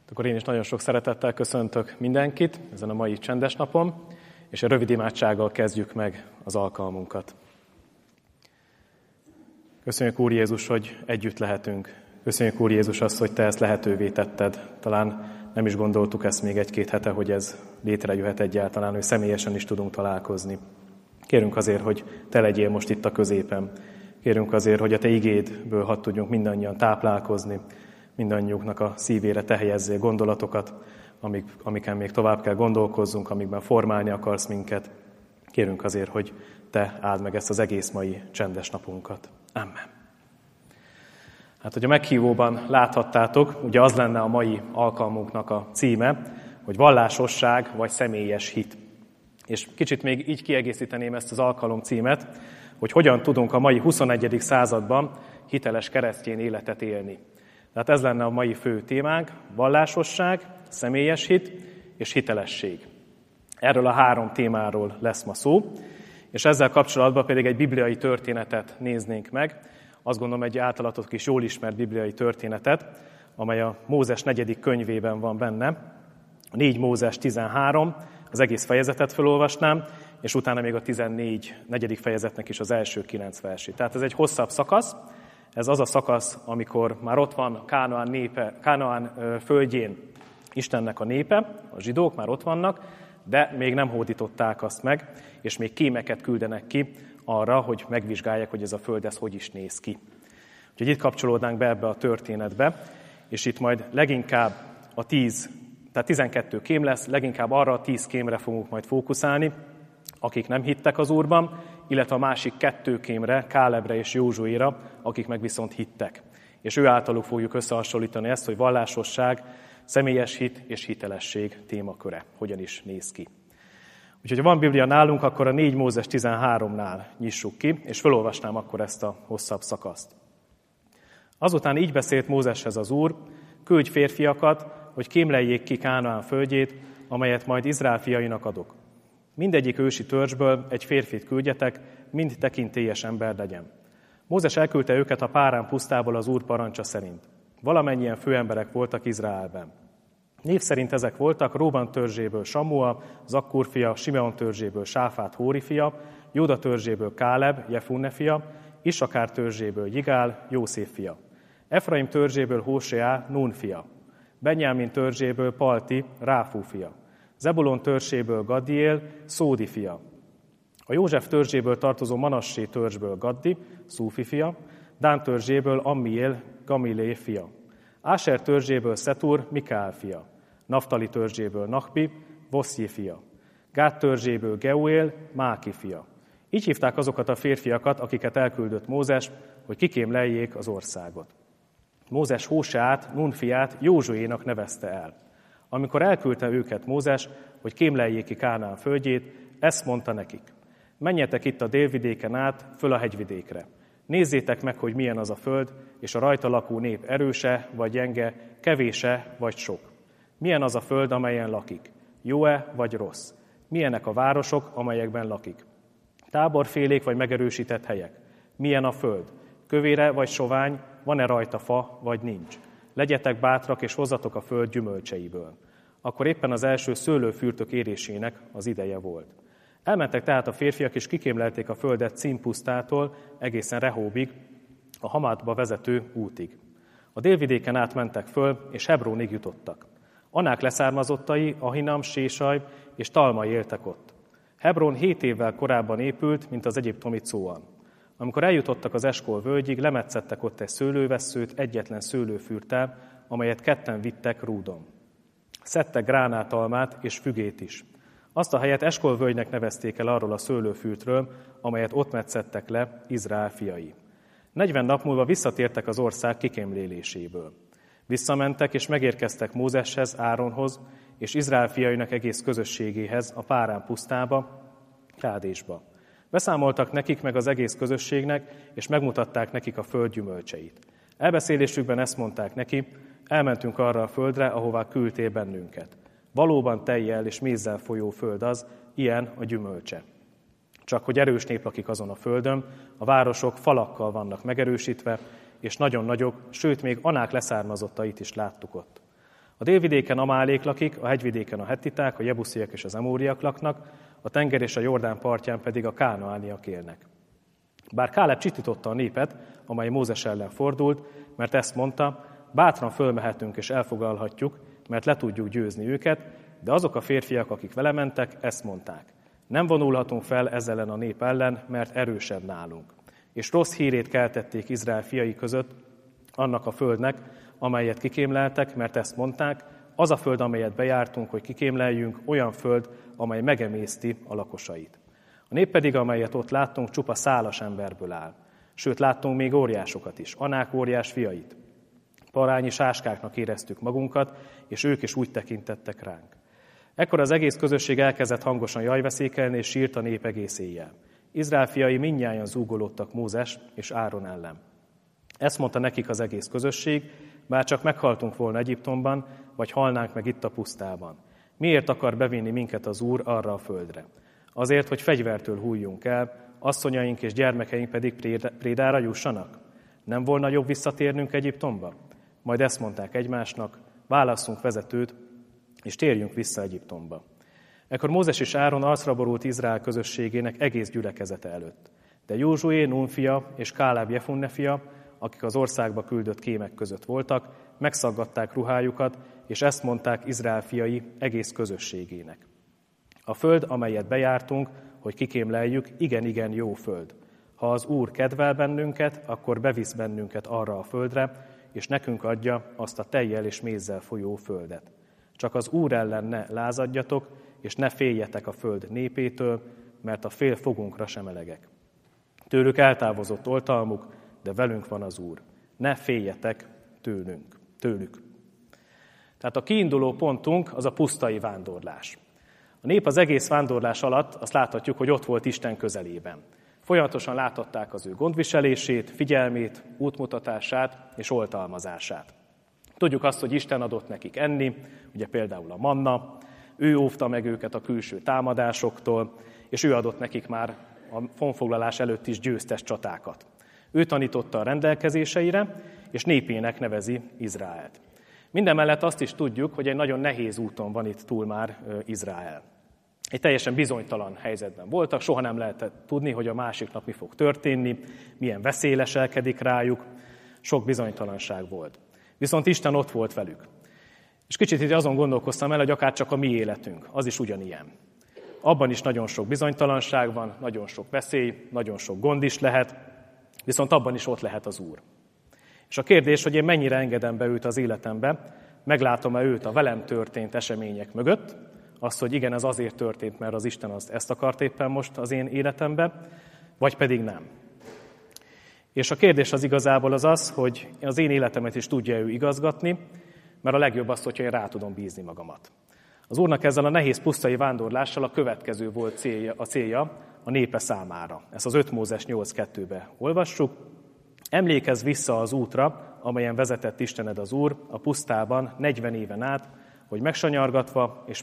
Akkor én is nagyon sok szeretettel köszöntök mindenkit ezen a mai csendes napon, és a rövid imádsággal kezdjük meg az alkalmunkat. Köszönjük, Úr Jézus, hogy együtt lehetünk. Köszönjük, Úr Jézus, azt, hogy Te ezt lehetővé tetted. Talán nem is gondoltuk ezt még egy-két hete, hogy ez létrejöhet egyáltalán, hogy személyesen is tudunk találkozni. Kérünk azért, hogy Te legyél most itt a középen. Kérünk azért, hogy a Te igédből hadd tudjunk mindannyian táplálkozni, mindannyiunknak a szívére Te helyezzél gondolatokat, amiken még tovább kell gondolkozzunk, amikben formálni akarsz minket. Kérünk azért, hogy Te áld meg ezt az egész mai csendes napunkat. Amen. Hát, hogy a meghívóban láthattátok, ugye az lenne a mai alkalmunknak a címe, hogy vallásosság vagy személyes hit. És kicsit még így kiegészíteném ezt az alkalom címet, hogy hogyan tudunk a mai 21. században hiteles keresztény életet élni. Tehát ez lenne a mai fő témánk, vallásosság, személyes hit és hitelesség. Erről a három témáról lesz ma szó, és ezzel kapcsolatban pedig egy bibliai történetet néznénk meg. Azt gondolom, egy általatok is jól ismert bibliai történetet, amely a Mózes 4. könyvében van benne. A 4 Mózes 13, az egész fejezetet felolvasnám, és utána még a 14. fejezetnek is az első 9 versét. Tehát ez egy hosszabb szakasz. Ez az a szakasz, amikor már ott van Kánaán földjén Istennek a népe, a zsidók már ott vannak, de még nem hódították azt meg, és még kémeket küldenek ki arra, hogy megvizsgálják, hogy ez a föld ez hogy is néz ki. Úgyhogy itt kapcsolódnánk be ebbe a történetbe, és itt majd leginkább a 12 kém lesz, leginkább arra a 10 kémre fogunk majd fókuszálni, akik nem hittek az Úrban, illetve a másik 2 kémre, Kálebre és Józsuéra, akik meg viszont hittek. És ő általuk fogjuk összehasonlítani ezt, hogy vallásosság, személyes hit és hitelesség témaköre hogyan is néz ki. Úgyhogy ha van Biblia nálunk, akkor a 4 Mózes 13-nál nyissuk ki, és felolvasnám akkor ezt a hosszabb szakaszt. Azután így beszélt Mózeshez az Úr: küldj férfiakat, hogy kémleljék ki Kánaán földjét, amelyet majd Izrael fiainak adok. Mindegyik ősi törzsből egy férfit küldjetek, mind tekintélyes ember legyen. Mózes elküldte őket a Párán pusztából az Úr parancsa szerint. Valamennyien főemberek voltak Izraelben. Név szerint ezek voltak: Róban törzséből Sammua, Zakkur fia, Simeon törzséből Sáfát, Hóri fia, Jóda törzséből Káleb, Jefunne fia, Isakár törzséből Jigál, Jószéf fia. Efraim törzséből Hóseá, Nun fia. Benjámin törzséből Palti, Ráfú fia. Zebulon törzséből Gaddiél, Szódi fia. A József törzséből tartozó Manassé törzsből Gaddi, Szúfi fia. Dán törzséből Ammiél, Gamilé fia. Áser törzséből Szetur, Mikael fia. Naftali törzséből Nachbi, Voszji fia. Gád törzséből Geuél, Máki fia. Így hívták azokat a férfiakat, akiket elküldött Mózes, hogy kikémleljék az országot. Mózes Hóseát, Nun fiát Józsuénak nevezte el. Amikor elküldte őket Mózes, hogy kémleljék ki Kánaán földjét, ezt mondta nekik: menjetek itt a délvidéken át, föl a hegyvidékre. Nézzétek meg, hogy milyen az a föld, és a rajta lakó nép erőse vagy gyenge, kevése vagy sok. Milyen az a föld, amelyen lakik? Jó-e vagy rossz? Milyenek a városok, amelyekben lakik? Táborfélék vagy megerősített helyek? Milyen a föld? Kövére vagy sovány, van-e rajta fa vagy nincs? Legyetek bátrak, és hozzatok a föld gyümölcseiből. Akkor éppen az első szőlőfürtök érésének az ideje volt. Elmentek tehát a férfiak, és kikémlelték a földet Címpusztától egészen Rehóbig, a Hamátba vezető útig. A délvidéken át mentek föl, és Hebrónig jutottak. Anák leszármazottai, Ahinam, Sésaj és Talmai éltek ott. Hebron 7 évvel korábban épült, mint az egyiptomi Cóan. Amikor eljutottak az Eskol völgyig, lemetszettek ott egy szőlővesszőt egyetlen szőlőfürttel, amelyet ketten vittek rúdon. Szedtek gránátalmát és fügét is. Azt a helyet Eskol völgynek nevezték el arról a szőlőfürtről, amelyet ott metszettek le Izrael fiai. 40 nap múlva visszatértek az ország kikémléléséből. Visszamentek és megérkeztek Mózeshez, Áronhoz és Izrael fiainak egész közösségéhez a Párán pusztába, Kádésba. Beszámoltak nekik meg az egész közösségnek, és megmutatták nekik a föld gyümölcseit. Elbeszélésükben ezt mondták neki: elmentünk arra a földre, ahová küldtél bennünket. Valóban tejjel és mézzel folyó föld az, ilyen a gyümölcse. Csak hogy erős nép lakik azon a földön, a városok falakkal vannak megerősítve, és nagyon nagyok, sőt még Anák leszármazottait is láttuk ott. A délvidéken Amálék lakik, a hegyvidéken a hettiták, a jebusziek és az emóriak laknak, a tenger és a Jordán partján pedig a kánaániak élnek. Bár Káleb csitította a népet, amely Mózes ellen fordult, mert ezt mondta, bátran fölmehetünk és elfoglalhatjuk, mert le tudjuk győzni őket, de azok a férfiak, akik vele mentek, ezt mondták. Nem vonulhatunk fel ezzel ellen a nép ellen, mert erősebb nálunk. És rossz hírét keltették Izrael fiai között annak a földnek, amelyet kikémleltek, mert ezt mondták, az a föld, amelyet bejártunk, hogy kikémleljünk, olyan föld, amely megemészti a lakosait. A nép pedig, amelyet ott láttunk, csupa szálas emberből áll. Sőt, láttunk még óriásokat is, Anák óriás fiait. Parányi sáskáknak éreztük magunkat, és ők is úgy tekintettek ránk. Ekkor az egész közösség elkezdett hangosan jajveszékelni, és sírt a nép egész éjjel. Izrael fiai mindnyájan zúgolódtak Mózes és Áron ellen. Ezt mondta nekik az egész közösség, bár csak meghaltunk volna Egyiptomban, vagy halnánk meg itt a pusztában. Miért akar bevinni minket az Úr arra a földre? Azért, hogy fegyvertől hújjunk el, asszonyaink és gyermekeink pedig prédára jussanak? Nem volna jobb visszatérnünk Egyiptomba? Majd ezt mondták egymásnak, válasszunk vezetőt, és térjünk vissza Egyiptomba. Ekkor Mózes és Áron arcra borult Izrael közösségének egész gyülekezete előtt. De Józsué, Nun fia és Káleb Jefunne fia, akik az országba küldött kémek között voltak, megszaggatták ruhájukat, és ezt mondták Izrael fiai egész közösségének. A föld, amelyet bejártunk, hogy kikémleljük, igen jó föld. Ha az Úr kedvel bennünket, akkor bevisz bennünket arra a földre, és nekünk adja azt a tejjel és mézzel folyó földet. Csak az Úr ellen ne lázadjatok, és ne féljetek a föld népétől, mert a fél fogunkra sem elegek. Tőlük eltávozott oltalmuk, de velünk van az Úr. Ne féljetek tőlük. Tehát a kiinduló pontunk az a pusztai vándorlás. A nép az egész vándorlás alatt azt láthatjuk, hogy ott volt Isten közelében. Folyamatosan láthatták az ő gondviselését, figyelmét, útmutatását és oltalmazását. Tudjuk azt, hogy Isten adott nekik enni, ugye például a manna, ő óvta meg őket a külső támadásoktól, és ő adott nekik már a honfoglalás előtt is győztes csatákat. Ő tanította a rendelkezéseire, és népének nevezi Izraelt. Mindemellett azt is tudjuk, hogy egy nagyon nehéz úton van itt túl már Izrael. Egy teljesen bizonytalan helyzetben voltak, soha nem lehetett tudni, hogy a másik nap mi fog történni, milyen veszély leselkedik rájuk, sok bizonytalanság volt. Viszont Isten ott volt velük. És kicsit itt azon gondolkoztam el, hogy akár csak a mi életünk, az is ugyanilyen. Abban is nagyon sok bizonytalanság van, nagyon sok veszély, nagyon sok gond is lehet, viszont abban is ott lehet az Úr. És a kérdés, hogy én mennyire engedem be őt az életembe, meglátom-e őt a velem történt események mögött, azt, hogy igen, ez azért történt, mert az Isten ezt akart éppen most az én életembe, vagy pedig nem. És a kérdés az igazából az, hogy az én életemet is tudja ő igazgatni, mert a legjobb az, hogyha én rá tudom bízni magamat. Az Úrnak ezzel a nehéz pusztai vándorlással a következő volt célja a népe számára. Ezt az 5 Mózes 8.2-be olvassuk. Emlékezz vissza az útra, amelyen vezetett Istened az Úr a pusztában 40 éven át, hogy megsanyargatva és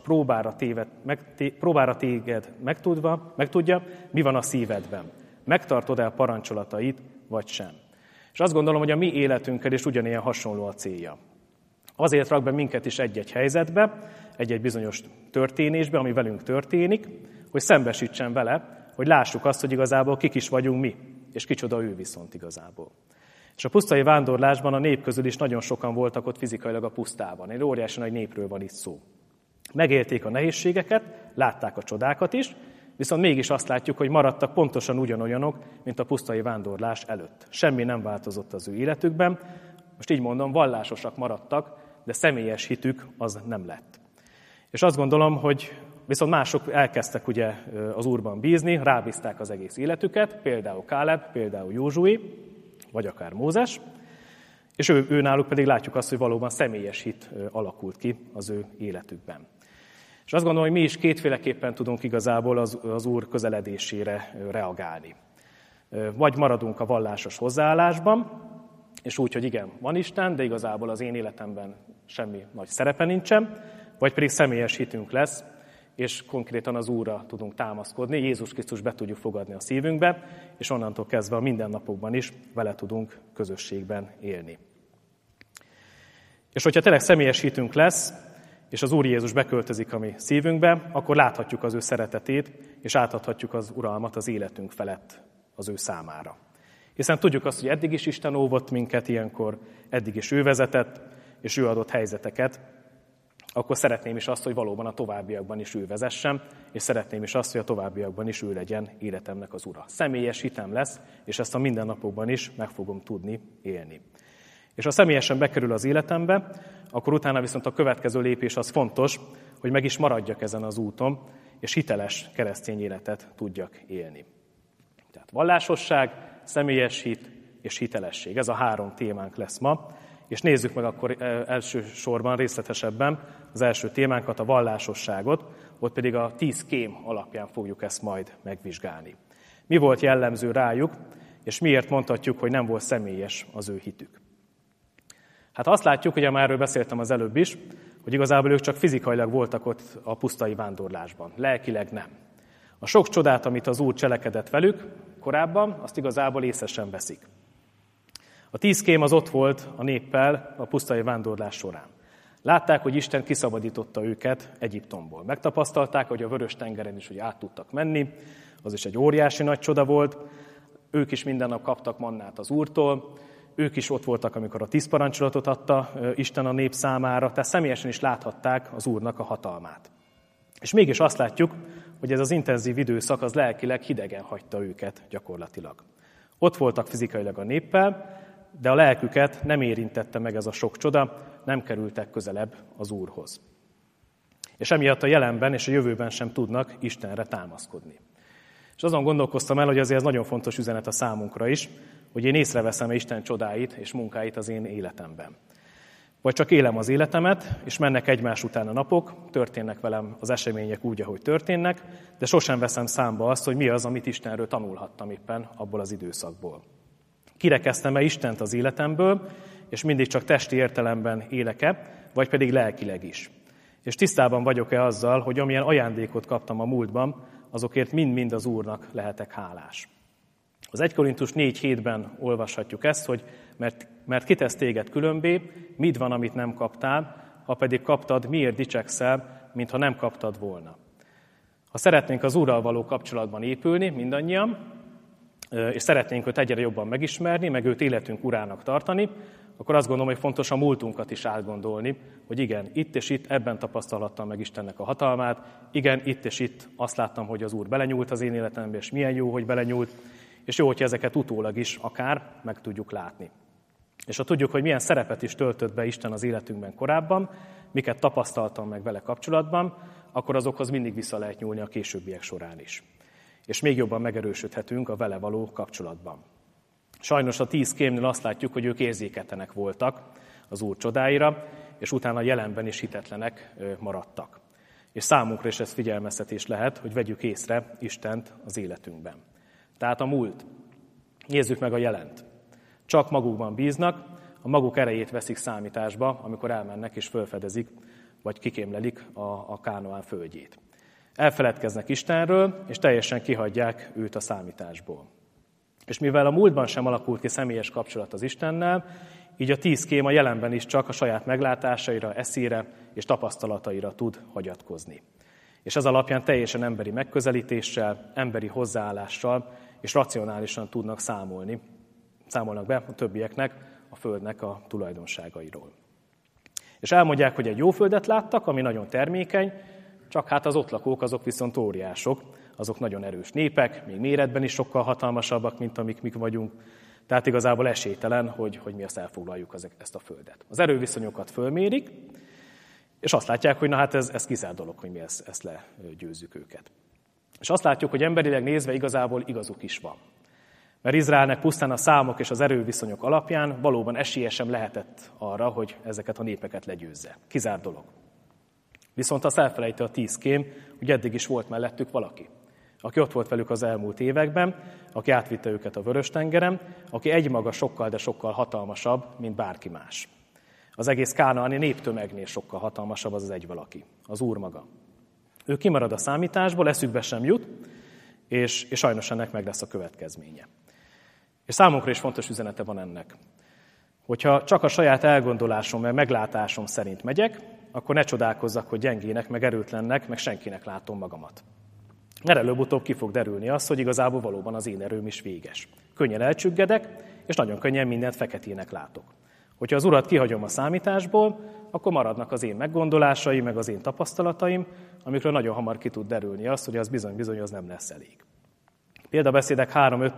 próbára téged megtudja, mi van a szívedben. Megtartod-e a parancsolatait, vagy sem. És azt gondolom, hogy a mi életünkkel is ugyanilyen hasonló a célja. Azért rak be minket is egy-egy helyzetbe, egy-egy bizonyos történésbe, ami velünk történik, hogy szembesítsen vele, hogy lássuk azt, hogy igazából kik is vagyunk mi, és kicsoda ő viszont igazából. És a pusztai vándorlásban a nép közül is nagyon sokan voltak ott fizikailag a pusztában. Egy óriási nagy népről van itt szó. Megélték a nehézségeket, látták a csodákat is, viszont mégis azt látjuk, hogy maradtak pontosan ugyanolyanok, mint a pusztai vándorlás előtt. Semmi nem változott az ő életükben. Most így mondom, vallásosak maradtak, de személyes hitük az nem lett. És azt gondolom, hogy viszont mások elkezdtek ugye az Úrban bízni, rábízták az egész életüket, például Káleb, például Józsué, vagy akár Mózes, és ő náluk pedig látjuk azt, hogy valóban személyes hit alakult ki az ő életükben. És azt gondolom, hogy mi is kétféleképpen tudunk igazából az Úr közeledésére reagálni. Vagy maradunk a vallásos hozzáállásban, és úgy, hogy igen, van Isten, de igazából az én életemben semmi nagy szerepe nincsen, vagy pedig személyes hitünk lesz, és konkrétan az Úrra tudunk támaszkodni, Jézus Krisztus be tudjuk fogadni a szívünkbe, és onnantól kezdve a mindennapokban is vele tudunk közösségben élni. És hogyha tényleg személyes hitünk lesz, és az Úr Jézus beköltözik a mi szívünkbe, akkor láthatjuk az ő szeretetét, és átadhatjuk az uralmat az életünk felett az ő számára. Hiszen tudjuk azt, hogy eddig is Isten óvott minket ilyenkor, eddig is ő vezetett, és ő adott helyzeteket, akkor szeretném is azt, hogy valóban a továbbiakban is ő vezessen, és szeretném is azt, hogy a továbbiakban is ő legyen életemnek az ura. Személyes hitem lesz, és ezt a mindennapokban is meg fogom tudni élni. És ha személyesen bekerül az életembe, akkor utána viszont a következő lépés az fontos, hogy meg is maradjak ezen az úton, és hiteles keresztény életet tudjak élni. Tehát vallásosság, személyes hit és hitelesség. Ez a 3 témánk lesz ma, és nézzük meg akkor elsősorban részletesebben az első témánkat, a vallásosságot, ott pedig a 10 kém alapján fogjuk ezt majd megvizsgálni. Mi volt jellemző rájuk, és miért mondhatjuk, hogy nem volt személyes az ő hitük? Hát azt látjuk, ugye már erről beszéltem az előbb is, hogy igazából ők csak fizikailag voltak ott a pusztai vándorlásban, lelkileg nem. A sok csodát, amit az Úr cselekedett velük korábban, azt igazából észre sem veszik. A 10 kém az ott volt a néppel a pusztai vándorlás során. Látták, hogy Isten kiszabadította őket Egyiptomból. Megtapasztalták, hogy a Vörös-tengeren is hogy át tudtak menni, az is egy óriási nagy csoda volt. Ők is minden nap kaptak mannát az Úrtól, ők is ott voltak, amikor a 10 parancsolatot adta Isten a nép számára, tehát személyesen is láthatták az Úrnak a hatalmát. És mégis azt látjuk, hogy ez az intenzív időszak az lelkileg hidegen hagyta őket gyakorlatilag. Ott voltak fizikailag a néppel, de a lelküket nem érintette meg ez a sok csoda, nem kerültek közelebb az Úrhoz. És emiatt a jelenben és a jövőben sem tudnak Istenre támaszkodni. És azon gondolkoztam el, hogy azért ez nagyon fontos üzenet a számunkra is, hogy én észreveszem Isten csodáit és munkáit az én életemben. Vagy csak élem az életemet, és mennek egymás után a napok, történnek velem az események úgy, ahogy történnek, de sosem veszem számba azt, hogy mi az, amit Istenről tanulhattam éppen abból az időszakból. Kirekeztem-e Istent az életemből, és mindig csak testi értelemben élek-e, vagy pedig lelkileg is. És tisztában vagyok-e azzal, hogy amilyen ajándékot kaptam a múltban, azokért mind-mind az Úrnak lehetek hálás. Az 1 Korintus 4:7-ben olvashatjuk ezt, hogy mert kitesz téged különbé, mit van, amit nem kaptál, ha pedig kaptad, miért dicsekszel, mintha nem kaptad volna. Ha szeretnénk az Úrral való kapcsolatban épülni, mindannyian, és szeretnénk őt egyre jobban megismerni, meg őt életünk urának tartani, akkor azt gondolom, hogy fontos a múltunkat is átgondolni, hogy igen, itt és itt ebben tapasztalhattam meg Istennek a hatalmát, igen, itt és itt azt láttam, hogy az Úr belenyúlt az én életembe, és milyen jó, hogy belenyúlt, és jó, hogyha ezeket utólag is akár meg tudjuk látni. És ha tudjuk, hogy milyen szerepet is töltött be Isten az életünkben korábban, miket tapasztaltam meg vele kapcsolatban, akkor azokhoz mindig vissza lehet nyúlni a későbbiek során is. És még jobban megerősödhetünk a vele való kapcsolatban. Sajnos a 10 kémnél azt látjuk, hogy ők érzéketlenek voltak az Úr csodáira, és utána jelenben is hitetlenek maradtak. És számunkra is ez figyelmeztetés lehet, hogy vegyük észre Istent az életünkben. Tehát a múlt. Nézzük meg a jelent. Csak magukban bíznak, a maguk erejét veszik számításba, amikor elmennek és felfedezik, vagy kikémlelik a Kánaán földjét. Elfeledkeznek Istenről, és teljesen kihagyják őt a számításból. És mivel a múltban sem alakult ki személyes kapcsolat az Istennel, így a 10 kém a jelenben is csak a saját meglátásaira, eszére és tapasztalataira tud hagyatkozni. És ez alapján teljesen emberi megközelítéssel, emberi hozzáállással és racionálisan tudnak számolnak be a többieknek a földnek a tulajdonságairól. És elmondják, hogy egy jó földet láttak, ami nagyon termékeny, csak hát az ott lakók azok viszont óriások, azok nagyon erős népek, még méretben is sokkal hatalmasabbak, mint amik mi vagyunk. Tehát igazából esélytelen, hogy mi azt elfoglaljuk ezt a földet. Az erőviszonyokat fölmérik, és azt látják, hogy na hát ez kizárt dolog, hogy mi ezt legyőzzük őket. És azt látjuk, hogy emberileg nézve igazából igazuk is van. Mert Izraelnek pusztán a számok és az erőviszonyok alapján valóban esélye sem lehetett arra, hogy ezeket a népeket legyőzze. Kizárt dolog. Viszont azt elfelejti a 10 kém, hogy eddig is volt mellettük valaki, aki ott volt velük az elmúlt években, aki átvitte őket a Vörös-tengeren, aki egymaga sokkal, de sokkal hatalmasabb, mint bárki más. Az egész kánaáni néptömegnél sokkal hatalmasabb az egy valaki, az Úr maga. Ő kimarad a számításból, eszükbe sem jut, és sajnos ennek meg lesz a következménye. És számunkra is fontos üzenete van ennek, Hogyha csak a saját elgondolásom, meg meglátásom szerint megyek, akkor ne csodálkozzak, hogy gyengének, meg erőtlennek, meg senkinek látom magamat. Mert előbb-utóbb ki fog derülni az, hogy igazából valóban az én erőm is véges. Könnyen elcsüggedek, és nagyon könnyen mindent feketének látok. Hogyha az Urat kihagyom a számításból, akkor maradnak az én meggondolásaim, meg az én tapasztalataim, amikről nagyon hamar ki tud derülni az, hogy az bizony az nem lesz elég. Példabeszédek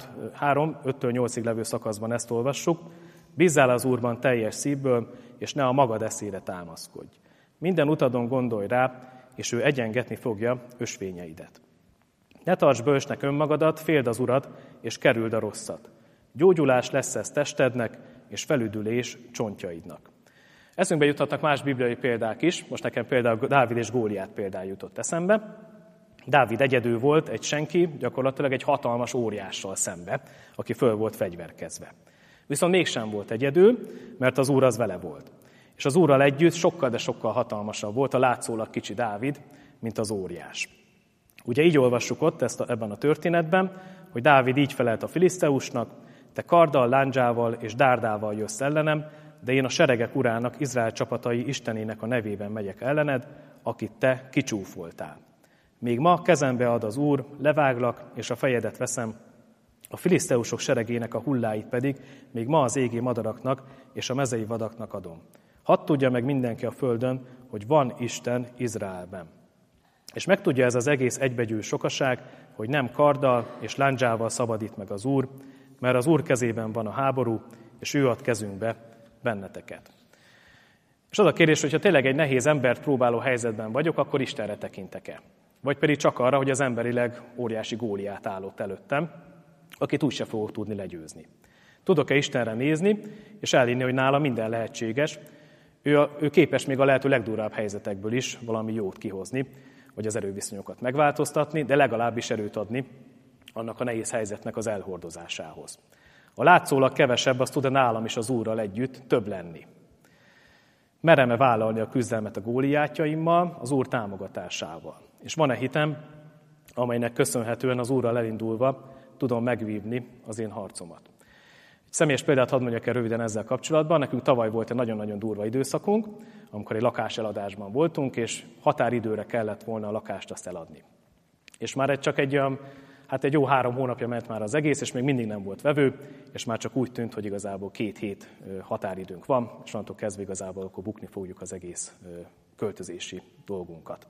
3-5-8-ig levő szakaszban ezt olvassuk. Bízzál az Úrban teljes szívből, és ne a magad eszére támaszkodj. Minden utadon gondolj rá, és ő egyengetni fogja ösvényeidet. Ne tarts bölcsnek önmagadat, féld az Urat, és kerüld a rosszat. Gyógyulás lesz ez testednek, és felüdülés csontjaidnak. Eszünkbe juthatnak más bibliai példák is, most nekem például Dávid és Góliát példája jutott eszembe. Dávid egyedül volt, egy senki, gyakorlatilag egy hatalmas óriással szembe, aki föl volt fegyverkezve. Viszont mégsem volt egyedül, mert az Úr az vele volt. És az Úrral együtt sokkal, de sokkal hatalmasabb volt a látszólag kicsi Dávid, mint az óriás. Ugye így olvassuk ott ebben a történetben, hogy Dávid így felelt a filiszteusnak: te karddal, lándzsával és dárdával jössz ellenem, de én a seregek urának, Izrael csapatai Istenének a nevében megyek ellened, akit te kicsúfoltál. Még ma kezembe ad az Úr, leváglak, és a fejedet veszem, a filiszteusok seregének a hulláit pedig még ma az égi madaraknak és a mezei vadaknak adom. Hadd tudja meg mindenki a földön, hogy van Isten Izraelben. És megtudja ez az egész egybegyű sokaság, hogy nem karddal és lándzsával szabadít meg az Úr, mert az Úr kezében van a háború, és ő ad kezünkbe benneteket. És az a kérdés, hogyha tényleg egy nehéz embert próbáló helyzetben vagyok, akkor Istenre tekintek-e? Vagy pedig csak arra, hogy az emberileg óriási Góliát állott előttem, akit úgyse fogok tudni legyőzni. Tudok-e Istenre nézni, és elhinni, hogy nála minden lehetséges, ő képes még a lehető legdurvább helyzetekből is valami jót kihozni, vagy az erőviszonyokat megváltoztatni, de legalábbis erőt adni annak a nehéz helyzetnek az elhordozásához. A látszólag kevesebb, az tud nálam is az Úrral együtt több lenni. Merem-e vállalni a küzdelmet a góliátjaimmal, az Úr támogatásával? És van-e hitem, amelynek köszönhetően az Úrral elindulva tudom megvívni az én harcomat? Egy személyes példát hadd mondjak el röviden ezzel kapcsolatban. Nekünk tavaly volt egy nagyon-nagyon durva időszakunk, amikor egy lakáseladásban voltunk, és határidőre kellett volna a lakást azt eladni. És már csak egy jó 3 hónapja ment már az egész, és még mindig nem volt vevő, és már csak úgy tűnt, hogy igazából 2 hét határidőnk van, és onnantól kezdve igazából akkor bukni fogjuk az egész költözési dolgunkat.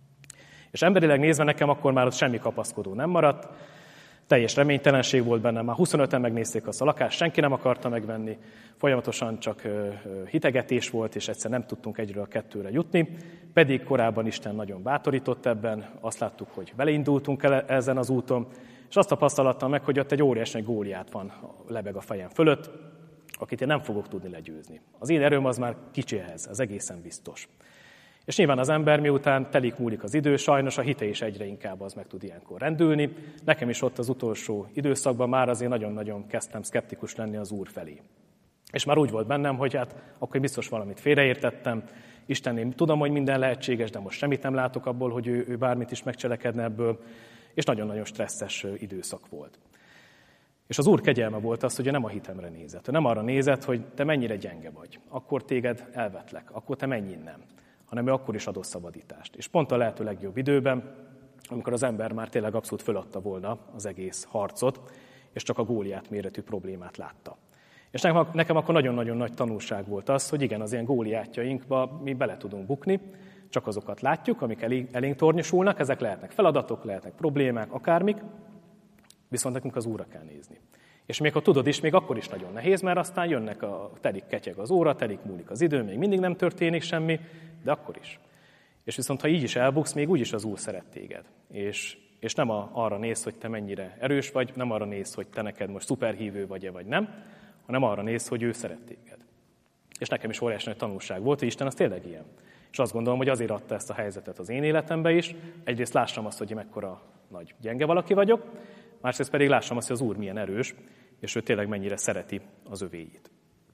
És emberileg nézve nekem akkor már ott semmi kapaszkodó nem maradt, teljes reménytelenség volt bennem, már 25-en megnézték azt a lakást, senki nem akarta megvenni, folyamatosan csak hitegetés volt, és egyszer nem tudtunk egyről a kettőre jutni, pedig korábban Isten nagyon bátorított ebben, azt láttuk, hogy beleindultunk el ezen az úton, és azt tapasztalattam meg, hogy ott egy óriás nagy Góliát van, lebeg a fejem fölött, akit én nem fogok tudni legyőzni. Az én erőm az már kicsi ehhez, ez egészen biztos. És nyilván az ember, miután múlik az idő, sajnos a hite is egyre inkább az meg tud ilyenkor rendülni. Nekem is ott az utolsó időszakban már azért nagyon-nagyon kezdtem szkeptikus lenni az Úr felé. És már úgy volt bennem, hogy akkor biztos valamit félreértettem. Isten, én tudom, hogy minden lehetséges, de most semmit nem látok abból, hogy ő bármit is megcselekedne ebből. És nagyon-nagyon stresszes időszak volt. És az Úr kegyelme volt az, hogy ő nem a hitemre nézett. Ő nem arra nézett, hogy te mennyire gyenge vagy. Akkor téged elvetlek, akkor te menj innen. Hanem ő akkor is adott szabadítást. És pont a lehető legjobb időben, amikor az ember már tényleg abszolút föladta volna az egész harcot, és csak a Góliát méretű problémát látta. És nekem akkor nagyon-nagyon nagy tanulság volt az, hogy igen, az ilyen góliátjainkba mi bele tudunk bukni, csak azokat látjuk, amik elénk tornyosulnak, ezek lehetnek feladatok, lehetnek problémák, akármik, viszont nekünk az Úrra kell nézni. És még ha tudod is, még akkor is nagyon nehéz, mert aztán jönnek telik ketyeg az óra, telik múlik az idő, még mindig nem történik semmi, de akkor is. És viszont ha így is elbuksz, még úgyis az Úr szeret téged. És nem arra néz, hogy te mennyire erős vagy, nem arra néz, hogy te neked most szuperhívő vagy-e vagy nem, hanem arra néz, hogy ő szeret téged. És nekem is óriási nagy tanulság volt, hogy Isten az tényleg ilyen. És azt gondolom, hogy azért adta ezt a helyzetet az én életembe is. Egyrészt lássam azt, hogy mekkora nagy gyenge valaki vagyok, másrészt pedig lássam azt, hogy az Úr milyen erős, és ő tényleg mennyire szereti az övéit.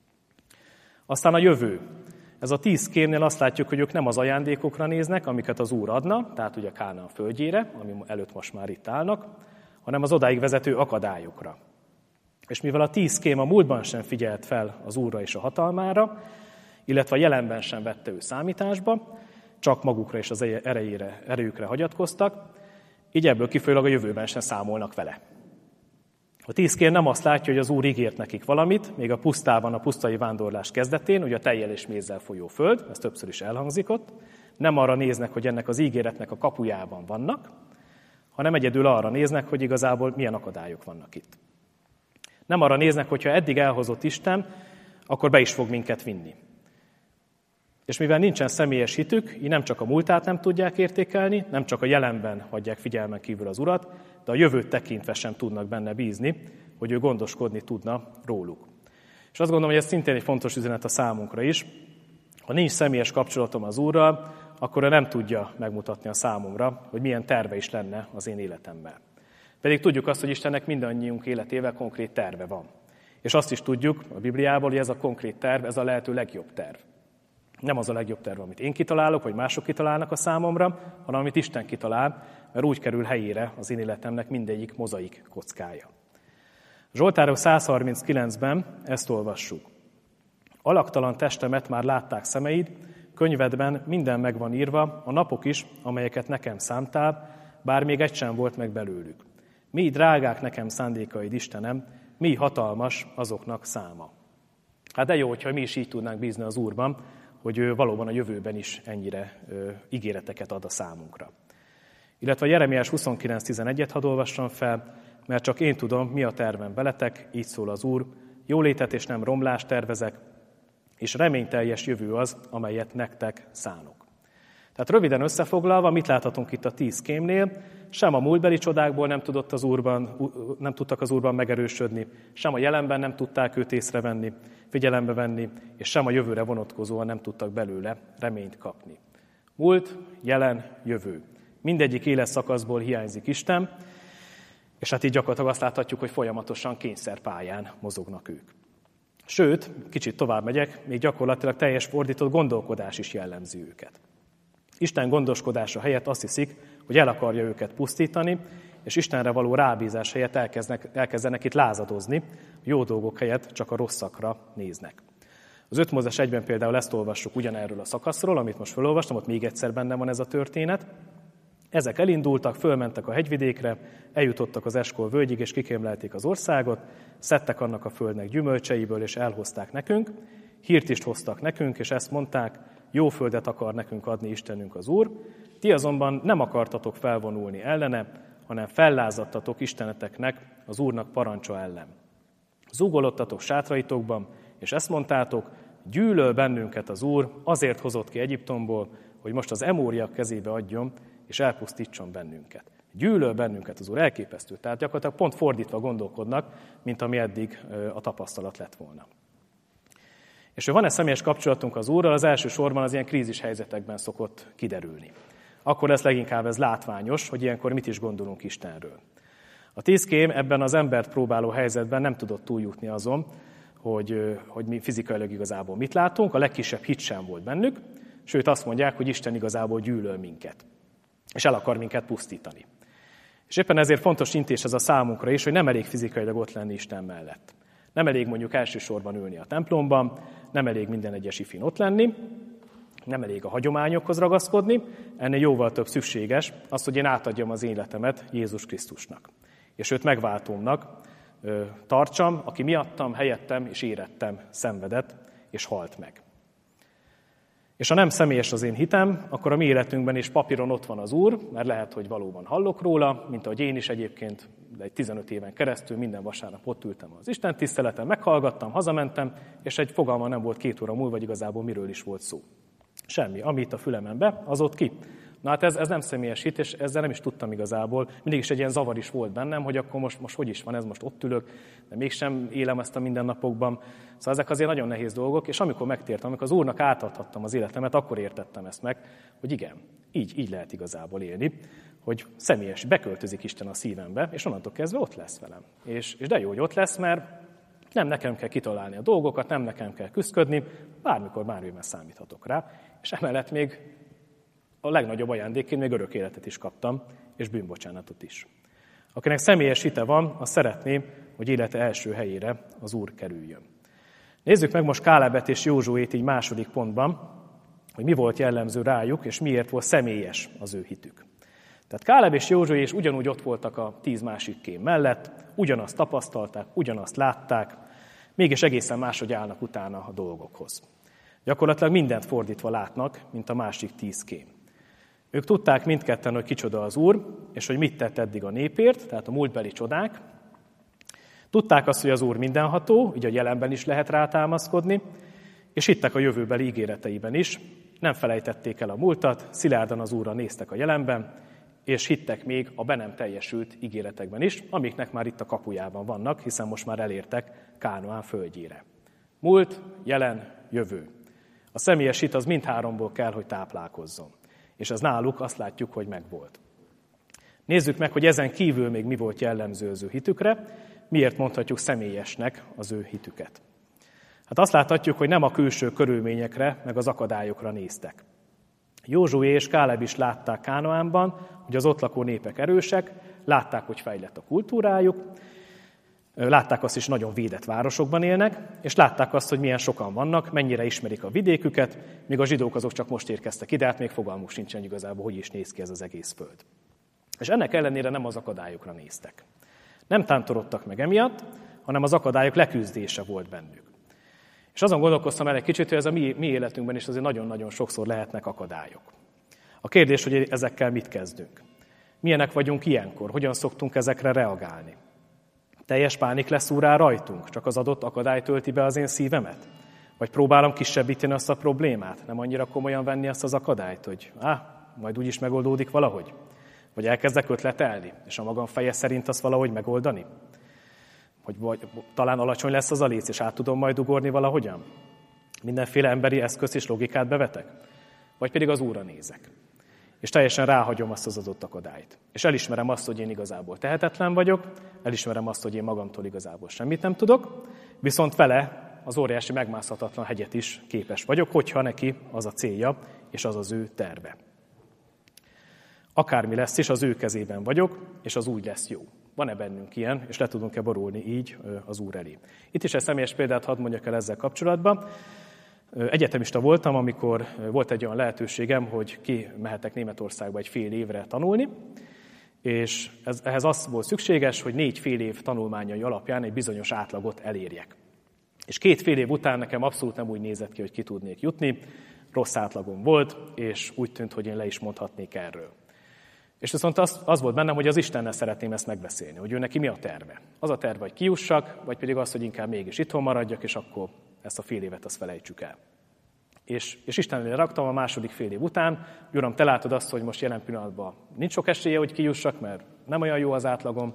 Aztán a jövő. Ez a 10 kérnél azt látjuk, hogy ők nem az ajándékokra néznek, amiket az Úr adna, tehát ugye Kánaán földjére, ami előtt most már itt állnak, hanem az odáig vezető akadályokra. És mivel a 10 kém a múltban sem figyelt fel az Úrra és a hatalmára, illetve a jelenben sem vette ő számításba, csak magukra és az erejükre hagyatkoztak, így ebből kifolyólag a jövőben sem számolnak vele. A 10 kém nem azt látja, hogy az Úr ígért nekik valamit, még a pusztában, a pusztai vándorlás kezdetén, ugye a tejjel és mézzel folyó föld, ez többször is elhangzik ott, nem arra néznek, hogy ennek az ígéretnek a kapujában vannak, hanem egyedül arra néznek, hogy igazából milyen akadályok vannak itt. Nem arra néznek, hogyha eddig elhozott Isten, akkor be is fog minket vinni. És mivel nincsen személyes hitük, így nem csak a múltát nem tudják értékelni, nem csak a jelenben hagyják figyelmen kívül az Urat, de a jövőt tekintve sem tudnak benne bízni, hogy ő gondoskodni tudna róluk. És azt gondolom, hogy ez szintén egy fontos üzenet a számunkra is. Ha nincs személyes kapcsolatom az Úrral, akkor ő nem tudja megmutatni a számomra, hogy milyen terve is lenne az én életemben. Pedig tudjuk azt, hogy Istennek mindannyiunk életével konkrét terve van. És azt is tudjuk a Bibliából, hogy ez a konkrét terv, ez a lehető legjobb terv. Nem az a legjobb terv, amit én kitalálok, vagy mások kitalálnak a számomra, hanem amit Isten kitalál, mert úgy kerül helyére az én életemnek mindegyik mozaik kockája. Zsoltárok 139-ben ezt olvassuk. Alaktalan testemet már látták szemeid, könyvedben minden meg van írva, a napok is, amelyeket nekem szántál, bár még egy sem volt meg belőlük. Mi drágák nekem szándékaid, Istenem, mi hatalmas azoknak száma. Hát de jó, hogyha mi is így tudnánk bízni az Úrban, hogy ő valóban a jövőben is ennyire ígéreteket ad a számunkra. Illetve a Jeremiás 29.11-et hadd olvassam fel, mert csak én tudom, mi a tervem veletek, így szól az Úr, jólétet és nem romlást tervezek, és reményteljes jövő az, amelyet nektek szánok. Tehát röviden összefoglalva, mit láthatunk itt a 10 kémnél? Sem a múltbeli csodákból nem tudtak az Úrban megerősödni, sem a jelenben nem tudták őt észrevenni, figyelembe venni, és sem a jövőre vonatkozóan nem tudtak belőle reményt kapni. Múlt, jelen, jövő. Mindegyik életszakaszból hiányzik Isten, és hát így gyakorlatilag azt láthatjuk, hogy folyamatosan kényszerpályán mozognak ők. Sőt, kicsit tovább megyek, még gyakorlatilag teljes fordított gondolkodás is jellemzi őket. Isten gondoskodása helyett azt hiszik, hogy el akarja őket pusztítani, és Istenre való rábízás helyett elkezdenek itt lázadozni, a jó dolgok helyett csak a rosszakra néznek. Az 5 Mózes 1-ben például ezt olvassuk ugyanerről a szakaszról, amit most felolvastam, ott még egyszer benne van ez a történet. Ezek elindultak, fölmentek a hegyvidékre, eljutottak az Eskol völgyig, és kikémlelték az országot, szedtek annak a földnek gyümölcseiből, és elhozták nekünk, hírt is hoztak nekünk, és ezt mondták, jó földet akar nekünk adni Istenünk az Úr, ti azonban nem akartatok felvonulni ellene, hanem fellázadtatok Isteneteknek, az Úrnak parancsa ellen. Zúgolodtatok sátraitokban, és ezt mondtátok, gyűlöl bennünket az Úr, azért hozott ki Egyiptomból, hogy most az emóriak kezébe adjon, és elpusztítson bennünket. Gyűlöl bennünket az Úr, elképesztő. Tehát gyakorlatilag pont fordítva gondolkodnak, mint ami eddig a tapasztalat lett volna. És hogy van-e személyes kapcsolatunk az Úrral, az elsősorban az ilyen krízis helyzetekben szokott kiderülni. Akkor lesz leginkább ez látványos, hogy ilyenkor mit is gondolunk Istenről. A 10 kém ebben az embert próbáló helyzetben nem tudott túljutni azon, hogy mi fizikailag igazából mit látunk, a legkisebb hit sem volt bennük, sőt azt mondják, hogy Isten igazából gyűlöl minket, és el akar minket pusztítani. És éppen ezért fontos intés ez a számunkra is, hogy nem elég fizikailag ott lenni Isten mellett. Nem elég mondjuk elsősorban ülni a templomban, nem elég minden egyes ifin ott lenni, nem elég a hagyományokhoz ragaszkodni, ennél jóval több szükséges az, hogy én átadjam az életemet Jézus Krisztusnak. És őt megváltómnak tartsam, aki miattam, helyettem és érettem szenvedett és halt meg. És ha nem személyes az én hitem, akkor a mi életünkben is papíron ott van az Úr, mert lehet, hogy valóban hallok róla, mint ahogy én is egyébként, de egy 15 éven keresztül minden vasárnap ott ültem az Isten tiszteleten, meghallgattam, hazamentem, és egy fogalma nem volt 2 óra múlva, vagy igazából miről is volt szó. Semmi, ami itt a fülemen be, az ott ki. Na hát ez nem személyes hit, és ezzel nem is tudtam igazából. Mindig is egy ilyen zavar is volt bennem, hogy akkor most hogy is van ez, most ott ülök, de mégsem élem ezt a mindennapokban. Szóval ezek azért nagyon nehéz dolgok, és amikor megtértem, amikor az Úrnak átadhattam az életemet, akkor értettem ezt meg, hogy igen, így lehet igazából élni, hogy személyes, beköltözik Isten a szívembe, és onnantól kezdve ott lesz velem. És de jó, hogy ott lesz, mert nem nekem kell kitalálni a dolgokat, nem nekem kell küszködni, bármikor, bármiben számíthatok rá, és emellett még a legnagyobb ajándékként még örök életet is kaptam, és bűnbocsánatot is. Akinek személyes hite van, az szeretné, hogy élete első helyére az Úr kerüljön. Nézzük meg most Kálebet és Józsuét így második pontban, hogy mi volt jellemző rájuk, és miért volt személyes az ő hitük. Tehát Káleb és Józsué is ugyanúgy ott voltak a 10 másik kém mellett, ugyanazt tapasztalták, ugyanazt látták, mégis egészen máshogy állnak utána a dolgokhoz. Gyakorlatilag mindent fordítva látnak, mint a másik 10 kém. Ők tudták mindketten, hogy kicsoda az Úr, és hogy mit tett eddig a népért, tehát a múltbeli csodák. Tudták azt, hogy az Úr mindenható, így a jelenben is lehet rátámaszkodni, és hittek a jövőbeli ígéreteiben is. Nem felejtették el a múltat, szilárdan az Úrra néztek a jelenben, és hittek még a be nem teljesült ígéretekben is, amiknek már itt a kapujában vannak, hiszen most már elértek Kánaán földjére. Múlt, jelen, jövő. A személyes hit az mindháromból kell, hogy táplálkozzon. És ez náluk azt látjuk, hogy megvolt. Nézzük meg, hogy ezen kívül még mi volt jellemző az ő hitükre, miért mondhatjuk személyesnek az ő hitüket. Hát azt láthatjuk, hogy nem a külső körülményekre, meg az akadályokra néztek. Józsué és Káleb is látták Kánaánban, hogy az ott lakó népek erősek, látták, hogy fejlett a kultúrájuk, látták azt is, nagyon védett városokban élnek, és látták azt, hogy milyen sokan vannak, mennyire ismerik a vidéküket, míg a zsidók azok csak most érkeztek ide, hát még fogalmuk sincsen igazából, hogy is néz ki ez az egész föld. És ennek ellenére nem az akadályokra néztek. Nem tántorodtak meg emiatt, hanem az akadályok leküzdése volt bennük. És azon gondolkoztam el egy kicsit, hogy ez a mi életünkben is azért nagyon-nagyon sokszor lehetnek akadályok. A kérdés, hogy ezekkel mit kezdünk. Milyenek vagyunk ilyenkor? Hogyan szoktunk ezekre reagálni? Teljes pánik leszúr rá rajtunk? Csak az adott akadály tölti be az én szívemet? Vagy próbálom kisebbíteni azt a problémát? Nem annyira komolyan venni azt az akadályt, hogy majd úgyis megoldódik valahogy? Vagy elkezdek ötletelni, és a magam feje szerint azt valahogy megoldani? Vagy talán alacsony lesz az a léc, és át tudom majd ugorni valahogyan? Mindenféle emberi eszközt és logikát bevetek? Vagy pedig az Úrra nézek? És teljesen ráhagyom azt az adott akadályt. És elismerem azt, hogy én igazából tehetetlen vagyok, elismerem azt, hogy én magamtól igazából semmit nem tudok, viszont vele az óriási megmászhatatlan hegyet is képes vagyok, hogyha neki az a célja, és az az ő terve. Akármi lesz is, az ő kezében vagyok, és az úgy lesz jó. Van-e bennünk ilyen, és le tudunk-e borulni így az Úr elé? Itt is egy személyes példát hadd mondjak el ezzel kapcsolatban. Egyetemista voltam, amikor volt egy olyan lehetőségem, hogy kimehetek Németországba egy fél évre tanulni, és ehhez az volt szükséges, hogy 4 fél év tanulmányai alapján egy bizonyos átlagot elérjek. És 2 fél év után nekem abszolút nem úgy nézett ki, hogy ki tudnék jutni, rossz átlagom volt, és úgy tűnt, hogy én le is mondhatnék erről. És viszont az volt bennem, hogy az Istennel szeretném ezt megbeszélni, hogy ő neki mi a terve. Az a terve, hogy kijussak, vagy pedig az, hogy inkább mégis itthon maradjak, és akkor ezt a fél évet azt felejtsük el. És Isten elé raktam a második fél év után, hogy Uram, te látod azt, hogy most jelen pillanatban nincs sok esélye, hogy kijussak, mert nem olyan jó az átlagom.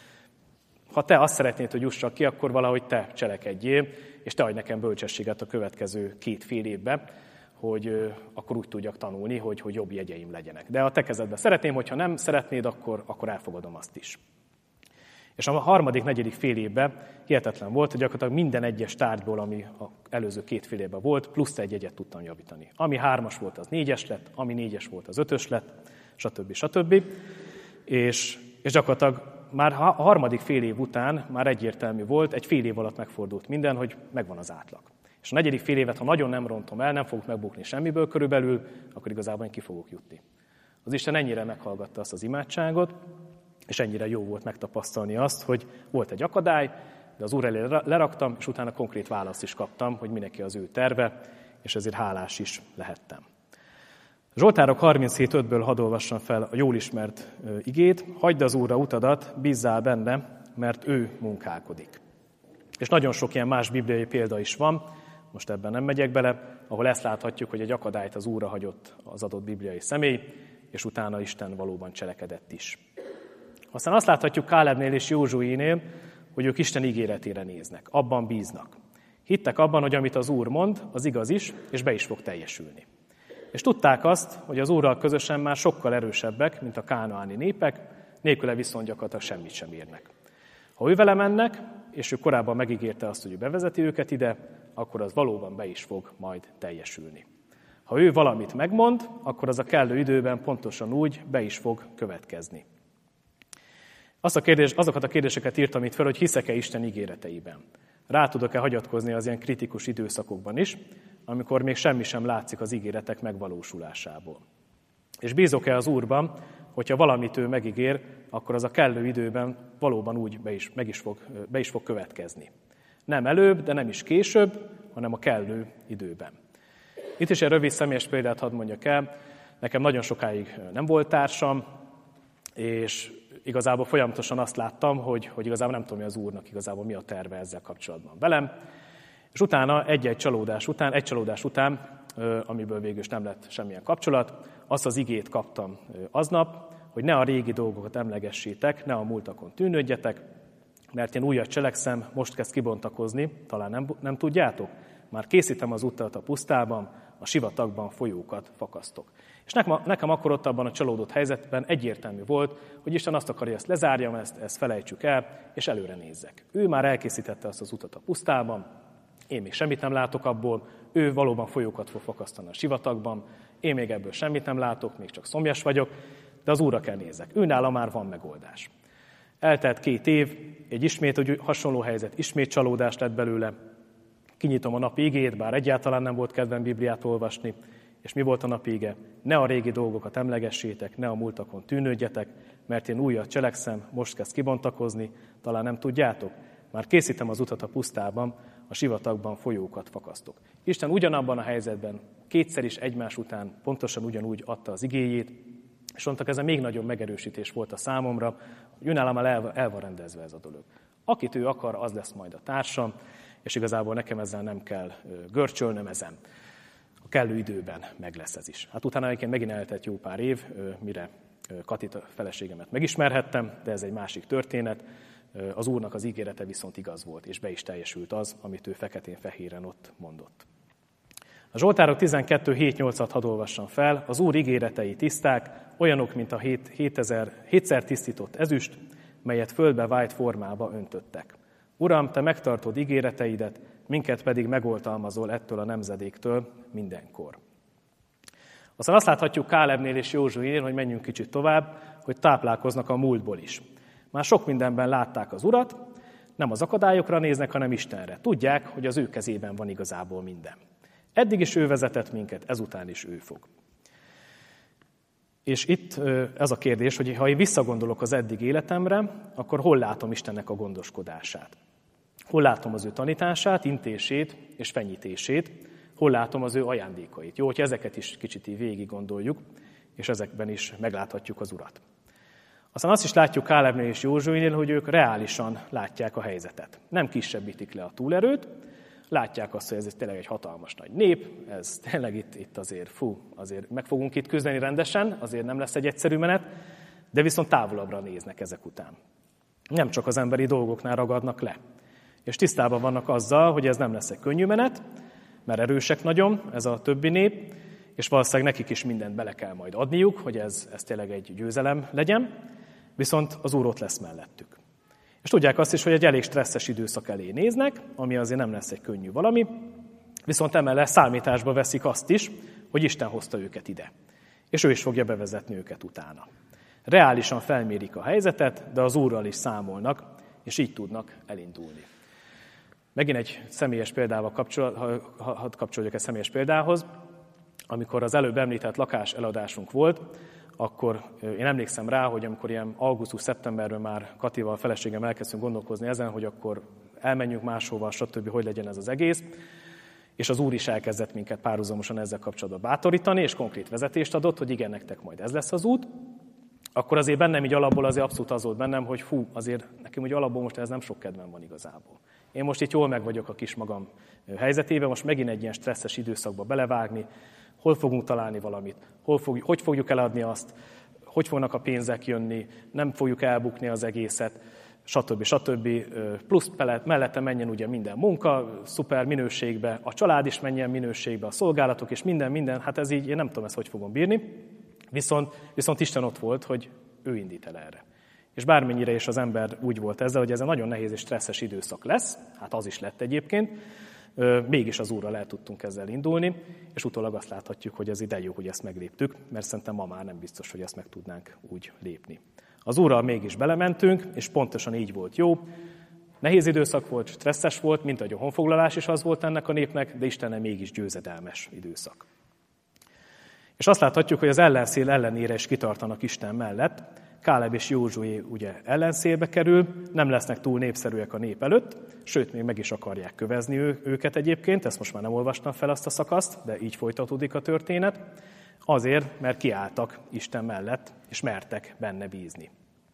Ha te azt szeretnéd, hogy jussak ki, akkor valahogy te cselekedjél, és te adj nekem bölcsességet a következő 2 fél évben, hogy akkor úgy tudjak tanulni, hogy jobb jegyeim legyenek. De a te kezedben szeretném, hogyha nem szeretnéd, akkor elfogadom azt is. És a harmadik, negyedik fél évben hihetetlen volt, hogy gyakorlatilag minden egyes tárgyból, ami az előző 2 fél évben volt, plusz 1 jegyet tudtam javítani. Ami 3-as volt, az 4-es lett, ami 4-es volt, az 5-ös lett, stb. És gyakorlatilag már a harmadik fél év után már egyértelmű volt, egy fél év alatt megfordult minden, hogy megvan az átlag. És a negyedik fél évet, ha nagyon nem rontom el, nem fogok megbukni semmiből körülbelül, akkor igazából én ki fogok jutni. Az Isten ennyire meghallgatta azt az imádságot, és ennyire jó volt megtapasztalni azt, hogy volt egy akadály, de az Úr elé leraktam, és utána konkrét választ is kaptam, hogy mindenki az ő terve, és ezért hálás is lehettem. Zsoltárok 37.5-ből hadd olvassam fel a jól ismert igét. Hagyd az Úrra utadat, bízzál benne, mert ő munkálkodik. És nagyon sok ilyen más bibliai példa is van, most ebben nem megyek bele, ahol ezt láthatjuk, hogy egy akadályt az Úrra hagyott az adott bibliai személy, és utána Isten valóban cselekedett is. Aztán azt láthatjuk Kálebnél és Józsuénél, hogy ők Isten ígéretére néznek, abban bíznak. Hittek abban, hogy amit az Úr mond, az igaz is, és be is fog teljesülni. És tudták azt, hogy az Úrral közösen már sokkal erősebbek, mint a kánaáni népek, nélküle viszont gyakorlatilag semmit sem érnek. Ha ő vele mennek, és ő korábban megígérte azt, hogy ő bevezeti őket ide, akkor az valóban be is fog majd teljesülni. Ha ő valamit megmond, akkor az a kellő időben pontosan úgy be is fog következni. Azokat a kérdéseket írtam itt fel, hogy hiszek-e Isten ígéreteiben. Rá tudok-e hagyatkozni az ilyen kritikus időszakokban is, amikor még semmi sem látszik az ígéretek megvalósulásából. És bízok-e az Úrban, hogyha valamit ő megígér, akkor az a kellő időben valóban úgy be is fog következni. Nem előbb, de nem is később, hanem a kellő időben. Itt is egy rövid személyes példát hadd mondjak el. Nekem nagyon sokáig nem volt társam, és igazából folyamatosan azt láttam, hogy igazából nem tudom, mi az Úrnak igazából mi a terve ezzel kapcsolatban velem. És utána egy csalódás után, amiből végül is nem lett semmilyen kapcsolat, azt az igét kaptam aznap, hogy ne a régi dolgokat emlegessétek, ne a múltakon tűnődjetek, mert én újat cselekszem, most kezd kibontakozni, talán nem tudjátok? Már készítem az utat a pusztában, a sivatagban folyókat fakasztok. És nekem akkor ott abban a csalódott helyzetben egyértelmű volt, hogy Isten azt akarja, ezt lezárjam, ezt felejtsük el, és előre nézzek. Ő már elkészítette azt az utat a pusztában, én még semmit nem látok abból, ő valóban folyókat fog fakasztani a sivatagban, én még ebből semmit nem látok, még csak szomjas vagyok, de az Úrra kell nézzek. Őnála már van megoldás. Eltelt 2 év, egy ismét hasonló helyzet, ismét csalódás lett belőle. Kinyitom a napi igét, bár egyáltalán nem volt kedvem Bibliát olvasni, és mi volt a napi ige? Ne a régi dolgokat emlegessétek, ne a múltakon tűnődjetek, mert én újat cselekszem, most kezd kibontakozni, talán nem tudjátok? Már készítem az utat a pusztában, a sivatagban folyókat fakasztok. Isten ugyanabban a helyzetben 2-szer is egymás után pontosan ugyanúgy adta az igéjét, és mondtak, ez a még nagyobb megerősítés volt a számomra, hogy önállóan el van rendezve ez a dolog. Akit ő akar, az lesz majd a társam, és igazából nekem ezzel nem kell görcsölnöm ezen. A kellő időben meg lesz ez is. Hát utána egyébként megint eltelt jó pár év, mire Katit, a feleségemet megismerhettem, de ez egy másik történet. Az Úrnak az ígérete viszont igaz volt, és be is teljesült az, amit ő feketén-fehéren ott mondott. A Zsoltárok 12.7-8-at hadd olvassam fel, az Úr ígéretei tiszták, olyanok, mint a 7-szer tisztított ezüst, melyet földbe vájt formába öntöttek. Uram, te megtartod ígéreteidet, minket pedig megoltalmazol ettől a nemzedéktől mindenkor. Aztán azt láthatjuk Kálebnél és Józsuénél, hogy menjünk kicsit tovább, hogy táplálkoznak a múltból is. Már sok mindenben látták az Urat, nem az akadályokra néznek, hanem Istenre. Tudják, hogy az ő kezében van igazából minden. Eddig is ő vezetett minket, ezután is ő fog. És itt ez a kérdés, hogy ha én visszagondolok az eddig életemre, akkor hol látom Istennek a gondoskodását? Hol látom az ő tanítását, intését és fenyítését? Hol látom az ő ajándékait? Jó, hogy ezeket is kicsit így végig gondoljuk, és ezekben is megláthatjuk az Urat. Aztán azt is látjuk Kálebnél és Józsuénél, hogy ők reálisan látják a helyzetet. Nem kisebbítik le a túlerőt, látják azt, hogy ez tényleg egy hatalmas nagy nép, ez tényleg itt azért meg fogunk itt küzdeni rendesen, azért nem lesz egy egyszerű menet, de viszont távolabbra néznek ezek után. Nem csak az emberi dolgoknál ragadnak le. És tisztában vannak azzal, hogy ez nem lesz egy könnyű menet, mert erősek nagyon, ez a többi nép, és valószínűleg nekik is mindent bele kell majd adniuk, hogy ez tényleg egy győzelem legyen, viszont az Úr ott lesz mellettük. És tudják azt is, hogy egy elég stresszes időszak elé néznek, ami azért nem lesz egy könnyű valami, viszont emellett számításba veszik azt is, hogy Isten hozta őket ide. És ő is fogja bevezetni őket utána. Reálisan felmérik a helyzetet, de az Úrral is számolnak, és így tudnak elindulni. Megint egy személyes példával hadd kapcsolódjak egy személyes példához. Amikor az előbb említett lakás eladásunk volt, akkor én emlékszem rá, hogy amikor ilyen augusztus-szeptemberben már Katival, a feleségem elkezdtünk gondolkozni ezen, hogy akkor elmenjünk máshova, stb., hogy legyen ez az egész, és az Úr is elkezdett minket párhuzamosan ezzel kapcsolatban bátorítani, és konkrét vezetést adott, hogy igen, nektek majd ez lesz az út, akkor azért bennem így alapból azért abszolút az volt bennem, hogy azért nekem úgy alapból most ez nem sok kedvem van igazából. Én most itt jól meg vagyok a kis magam helyzetében, most megint egy ilyen stresszes időszakba belevágni, hol fogunk találni valamit, hogy fogjuk eladni azt, hogy fognak a pénzek jönni, nem fogjuk elbukni az egészet, stb. Plusz mellette menjen ugye minden munka, szuper minőségbe, a család is menjen minőségbe, a szolgálatok és minden, hát ez így, én nem tudom ezt, hogy fogom bírni, viszont Isten ott volt, hogy ő indít el erre. És bármennyire is az ember úgy volt ezzel, hogy ez egy nagyon nehéz és stresszes időszak lesz, hát az is lett egyébként, mégis az Úrral el tudtunk ezzel indulni, és utólag azt láthatjuk, hogy ez ide jó, hogy ezt megléptük, mert szerintem ma már nem biztos, hogy ezt meg tudnánk úgy lépni. Az Úrral mégis belementünk, és pontosan így volt jó. Nehéz időszak volt, stresszes volt, mint ahogy a honfoglalás is az volt ennek a népnek, de Istennel mégis győzedelmes időszak. És azt láthatjuk, hogy az ellenszél ellenére is kitartanak Isten mellett. Káleb és Józsué ugye ellenszélbe kerül, nem lesznek túl népszerűek a nép előtt, sőt, még meg is akarják kövezni őket egyébként, ezt most már nem olvastam fel azt a szakaszt, de így folytatódik a történet, azért, mert kiálltak Isten mellett, és mertek benne bízni.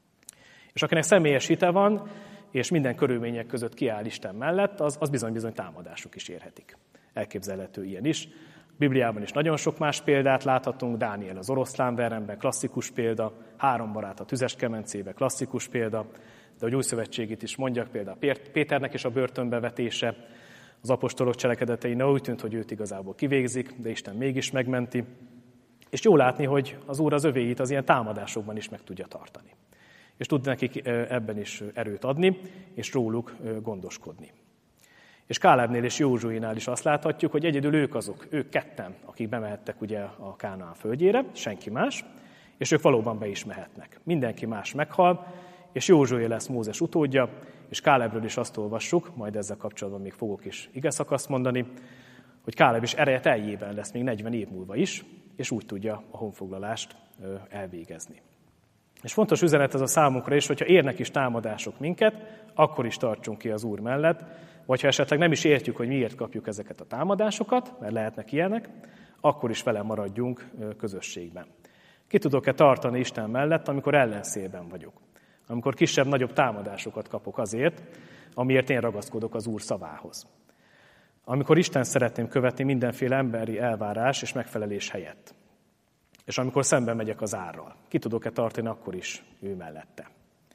És akinek személyes hite van, és minden körülmények között kiáll Isten mellett, az bizony-bizony támadások is érhetik. Elképzelhető ilyen is. A Bibliában is nagyon sok más példát láthatunk, Dániel az oroszlánveremben klasszikus példa, 3 barát a tüzes kemencébe klasszikus példa, de hogy új szövetségét is mondjak, például Péternek is a börtönbe vetése, az apostolok cselekedetei úgy tűnt, hogy őt igazából kivégzik, de Isten mégis megmenti. És jó látni, hogy az Úr az övéit az ilyen támadásokban is meg tudja tartani. És tud nekik ebben is erőt adni, és róluk gondoskodni. És Kálebnél és Józsuénál is azt láthatjuk, hogy egyedül ők ketten, akik bemehettek ugye a Kánaán földjére, senki más, és ők valóban be is mehetnek. Mindenki más meghal, és Józsué lesz Mózes utódja, és Kálebről is azt olvassuk, majd ezzel kapcsolatban még fogok is igeszakaszt mondani, hogy Káleb is ereje teljében lesz még 40 év múlva is, és úgy tudja a honfoglalást elvégezni. És fontos üzenet ez a számunkra is, hogyha érnek is támadások minket, akkor is tartsunk ki az Úr mellett, vagy ha esetleg nem is értjük, hogy miért kapjuk ezeket a támadásokat, mert lehetnek ilyenek, akkor is vele maradjunk közösségben. Ki tudok-e tartani Isten mellett, amikor ellenszélben vagyok? Amikor kisebb-nagyobb támadásokat kapok azért, amiért én ragaszkodok az Úr szavához. Amikor Isten szeretném követni mindenféle emberi elvárás és megfelelés helyett. És amikor szembe megyek az árral. Ki tudok-e tartani akkor is ő mellette.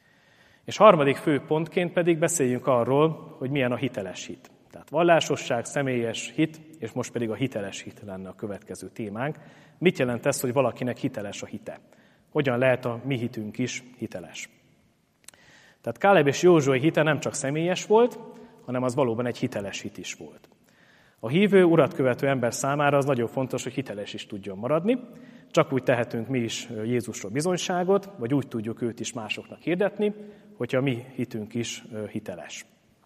És harmadik fő pontként pedig beszéljünk arról, hogy milyen a hiteles hit. Tehát vallásosság, személyes hit, és most pedig a hiteles hit lenne a következő témánk. Mit jelent ez, hogy valakinek hiteles a hite? Hogyan lehet a mi hitünk is hiteles? Tehát Káleb és Józsué hite nem csak személyes volt, hanem az valóban egy hiteles hit is volt. A hívő, urat követő ember számára az nagyon fontos, hogy hiteles is tudjon maradni. Csak úgy tehetünk mi is Jézusról bizonyságot, vagy úgy tudjuk őt is másoknak hirdetni, hogyha a mi hitünk is hiteles.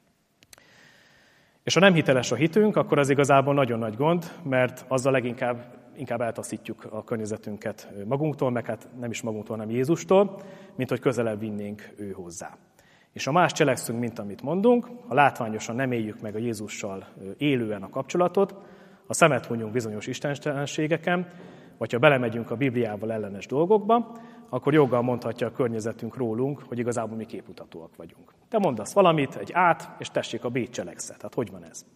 És ha nem hiteles a hitünk, akkor az igazából nagyon nagy gond, mert azzal leginkább eltaszítjuk a környezetünket magunktól, meg hát nem is magunktól, hanem Jézustól, mint hogy közelebb vinnénk ő hozzá. És ha más cselekszünk, mint amit mondunk, ha látványosan nem éljük meg a Jézussal élően a kapcsolatot, ha szemet hunyunk bizonyos istentelenségeken, vagy ha belemegyünk a Bibliával ellenes dolgokba, akkor joggal mondhatja a környezetünk rólunk, hogy igazából mi képmutatóak vagyunk. Te mondasz valamit, egy át, és tessék a B cselekszel. Hát hogy van ez?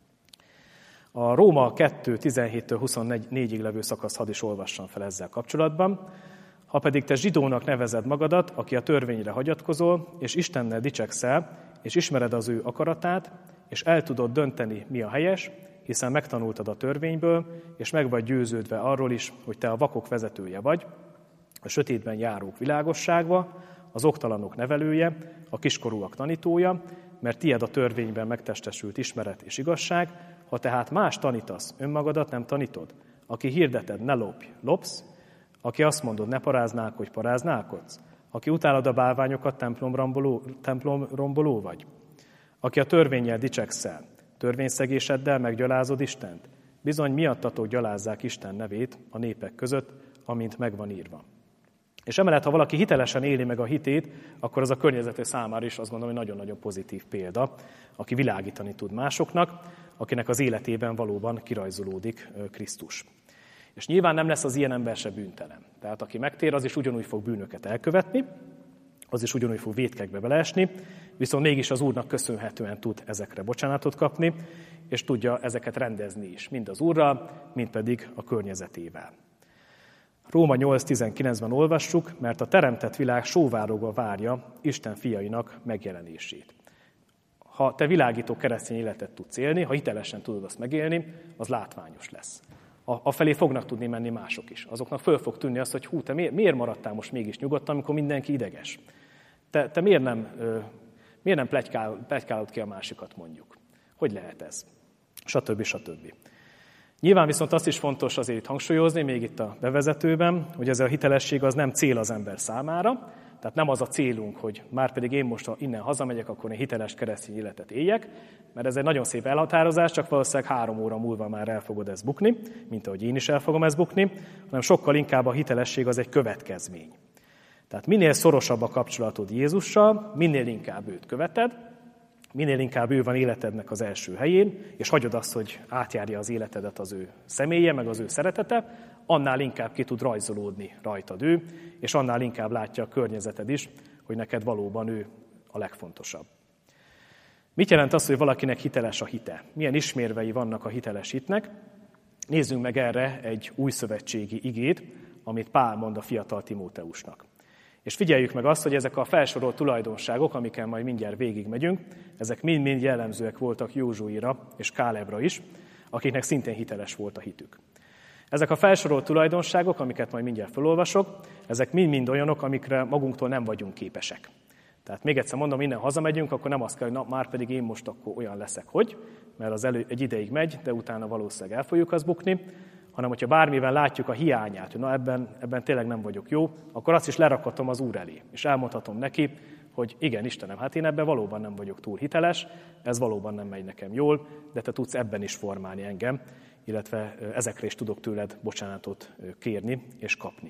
A Róma 2.17-től 24-ig levő szakasz hadd is olvassam fel ezzel kapcsolatban. Ha pedig te zsidónak nevezed magadat, aki a törvényre hagyatkozol, és Istennel dicsekszel, és ismered az ő akaratát, és el tudod dönteni, mi a helyes, hiszen megtanultad a törvényből, és meg vagy győződve arról is, hogy te a vakok vezetője vagy, a sötétben járók világosságba, az oktalanok nevelője, a kiskorúak tanítója, mert tied a törvényben megtestesült ismeret és igazság, ha tehát más tanítasz, önmagadat nem tanítod. Aki hirdeted, ne lopj, lopsz, aki azt mondod, ne paráználkodj, paráználkodsz, aki utálod a bálványokat, templomromboló vagy, aki a törvénnyel dicsekszel, törvényszegéseddel meggyalázod Istent. Bizony miattatok gyalázzák Isten nevét a népek között, amint megvan írva. És emellett, ha valaki hitelesen éli meg a hitét, akkor az a környezete számára is azt gondolom, hogy nagyon-nagyon pozitív példa, aki világítani tud másoknak, akinek az életében valóban kirajzolódik Krisztus. És nyilván nem lesz az ilyen ember se bűntelen. Tehát aki megtér, az is ugyanúgy fog bűnöket elkövetni, az is ugyanúgy fog vétkekbe beleesni, viszont mégis az Úrnak köszönhetően tud ezekre bocsánatot kapni, és tudja ezeket rendezni is, mind az Úrral, mind pedig a környezetével. Róma 8.19-ben olvassuk, mert a teremtett világ sóvárogva várja Isten fiainak megjelenését. Ha te világító keresztény életet tudsz élni, ha hitelesen tudod azt megélni, az látványos lesz. Afelé fognak tudni menni mások is. Azoknak föl fog tűnni azt, hogy te miért maradtál most mégis nyugodtan, amikor mindenki ideges? Te miért nem pletykálod ki a másikat, mondjuk? Hogy lehet ez? Stb. Stb. Nyilván viszont azt is fontos azért hangsúlyozni, még itt a bevezetőben, hogy ez a hitelesség az nem cél az ember számára, tehát nem az a célunk, hogy már pedig én most, ha innen hazamegyek, akkor én hiteles keresztény életet éljek, mert ez egy nagyon szép elhatározás, csak valószínűleg 3 óra múlva már el fogod ezt bukni, mint ahogy én is el fogom ezt bukni, hanem sokkal inkább a hitelesség az egy következmény. Tehát minél szorosabb a kapcsolatod Jézussal, minél inkább őt követed, minél inkább ő van életednek az első helyén, és hagyod azt, hogy átjárja az életedet az ő személye, meg az ő szeretete, annál inkább ki tud rajzolódni rajtad ő, és annál inkább látja a környezeted is, hogy neked valóban ő a legfontosabb. Mit jelent az, hogy valakinek hiteles a hite? Milyen ismérvei vannak a hiteles hitnek? Nézzünk meg erre egy újszövetségi igét, amit Pál mond a fiatal Timóteusnak. És figyeljük meg azt, hogy ezek a felsorolt tulajdonságok, amiken majd mindjárt végigmegyünk, ezek mind-mind jellemzőek voltak Józsuira és Kálebra is, akiknek szintén hiteles volt a hitük. Ezek a felsorolt tulajdonságok, amiket majd mindjárt felolvasok, ezek mind-mind olyanok, amikre magunktól nem vagyunk képesek. Tehát még egyszer mondom, innen hazamegyünk, akkor nem azt kell, hogy már pedig én most akkor olyan leszek, hogy, mert az egy ideig megy, de utána valószínűleg el fogjuk azt bukni, hanem hogyha bármiben látjuk a hiányát, hogy ebben tényleg nem vagyok jó, akkor azt is lerakhatom az Úr elé, és elmondhatom neki, hogy igen, Istenem, hát én ebben valóban nem vagyok túl hiteles, ez valóban nem megy nekem jól, de te tudsz ebben is formálni engem, illetve ezekre is tudok tőled bocsánatot kérni és kapni.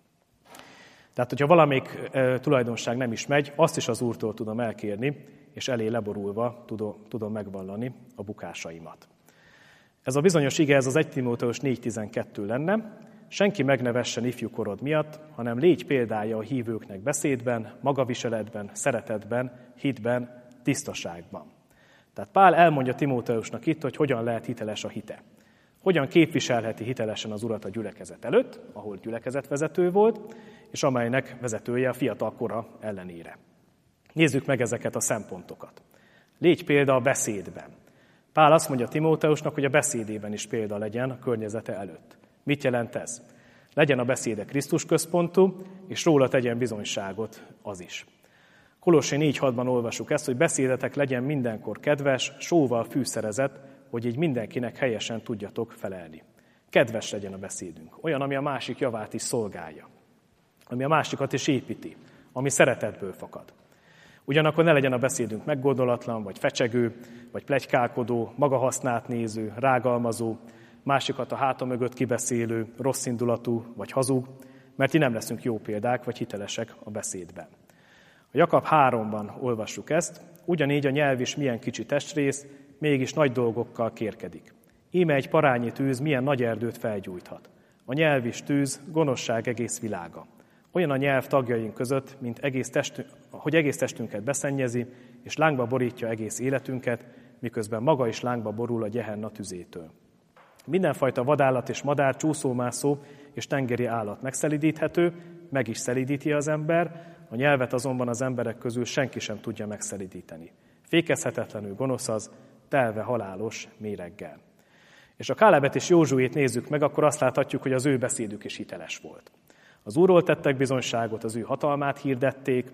Tehát, hogyha valamelyik tulajdonság nem is megy, azt is az Úrtól tudom elkérni, és elé leborulva tudom megvallani a bukásaimat. Ez a bizonyos ige, ez az 1 Timóteus 4.12 lenne, senki meg ne vessen ifjú korod miatt, hanem légy példája a hívőknek beszédben, magaviseletben, szeretetben, hitben, tisztaságban. Tehát Pál elmondja Timóteusnak itt, hogy hogyan lehet hiteles a hite. Hogyan képviselheti hitelesen az Urat a gyülekezet előtt, ahol gyülekezetvezető volt, és amelynek vezetője a fiatal kora ellenére. Nézzük meg ezeket a szempontokat. Légy példa a beszédben. Pál azt mondja Timóteusnak, hogy a beszédében is példa legyen a környezete előtt. Mit jelent ez? Legyen a beszéde Krisztus központú, és róla tegyen bizonyságot az is. Kolossé 4.6-ban olvasjuk ezt, hogy beszédetek legyen mindenkor kedves, sóval fűszerezett, hogy így mindenkinek helyesen tudjatok felelni. Kedves legyen a beszédünk. Olyan, ami a másik javát is szolgálja. Ami a másikat is építi. Ami szeretetből fakad. Ugyanakkor ne legyen a beszédünk meggondolatlan, vagy fecsegő, vagy pletykálkodó, magahasznát néző, rágalmazó, másikat a háta mögött kibeszélő, rosszindulatú, vagy hazug, mert így nem leszünk jó példák, vagy hitelesek a beszédben. A Jakab 3-ban olvassuk ezt, ugyanígy a nyelv is milyen kicsi testrész, mégis nagy dolgokkal kérkedik. Íme egy parányi tűz milyen nagy erdőt felgyújthat. A nyelv is tűz, gonoszság egész világa. Olyan a nyelv tagjaink között, mint hogy egész testünket beszennyezi, és lángba borítja egész életünket, miközben maga is lángba borul a Gehenna tüzétől. Mindenfajta vadállat és madár, csúszómászó és tengeri állat megszelidíthető, meg is szelidíti az ember, a nyelvet azonban az emberek közül senki sem tudja megszelidíteni. Fékezhetetlenül gonosz az, telve halálos méreggel. És a Kálebet és Józsuét nézzük meg, akkor azt láthatjuk, hogy az ő beszédük is hiteles volt. Az Úrról tettek bizonyságot, az ő hatalmát hirdették,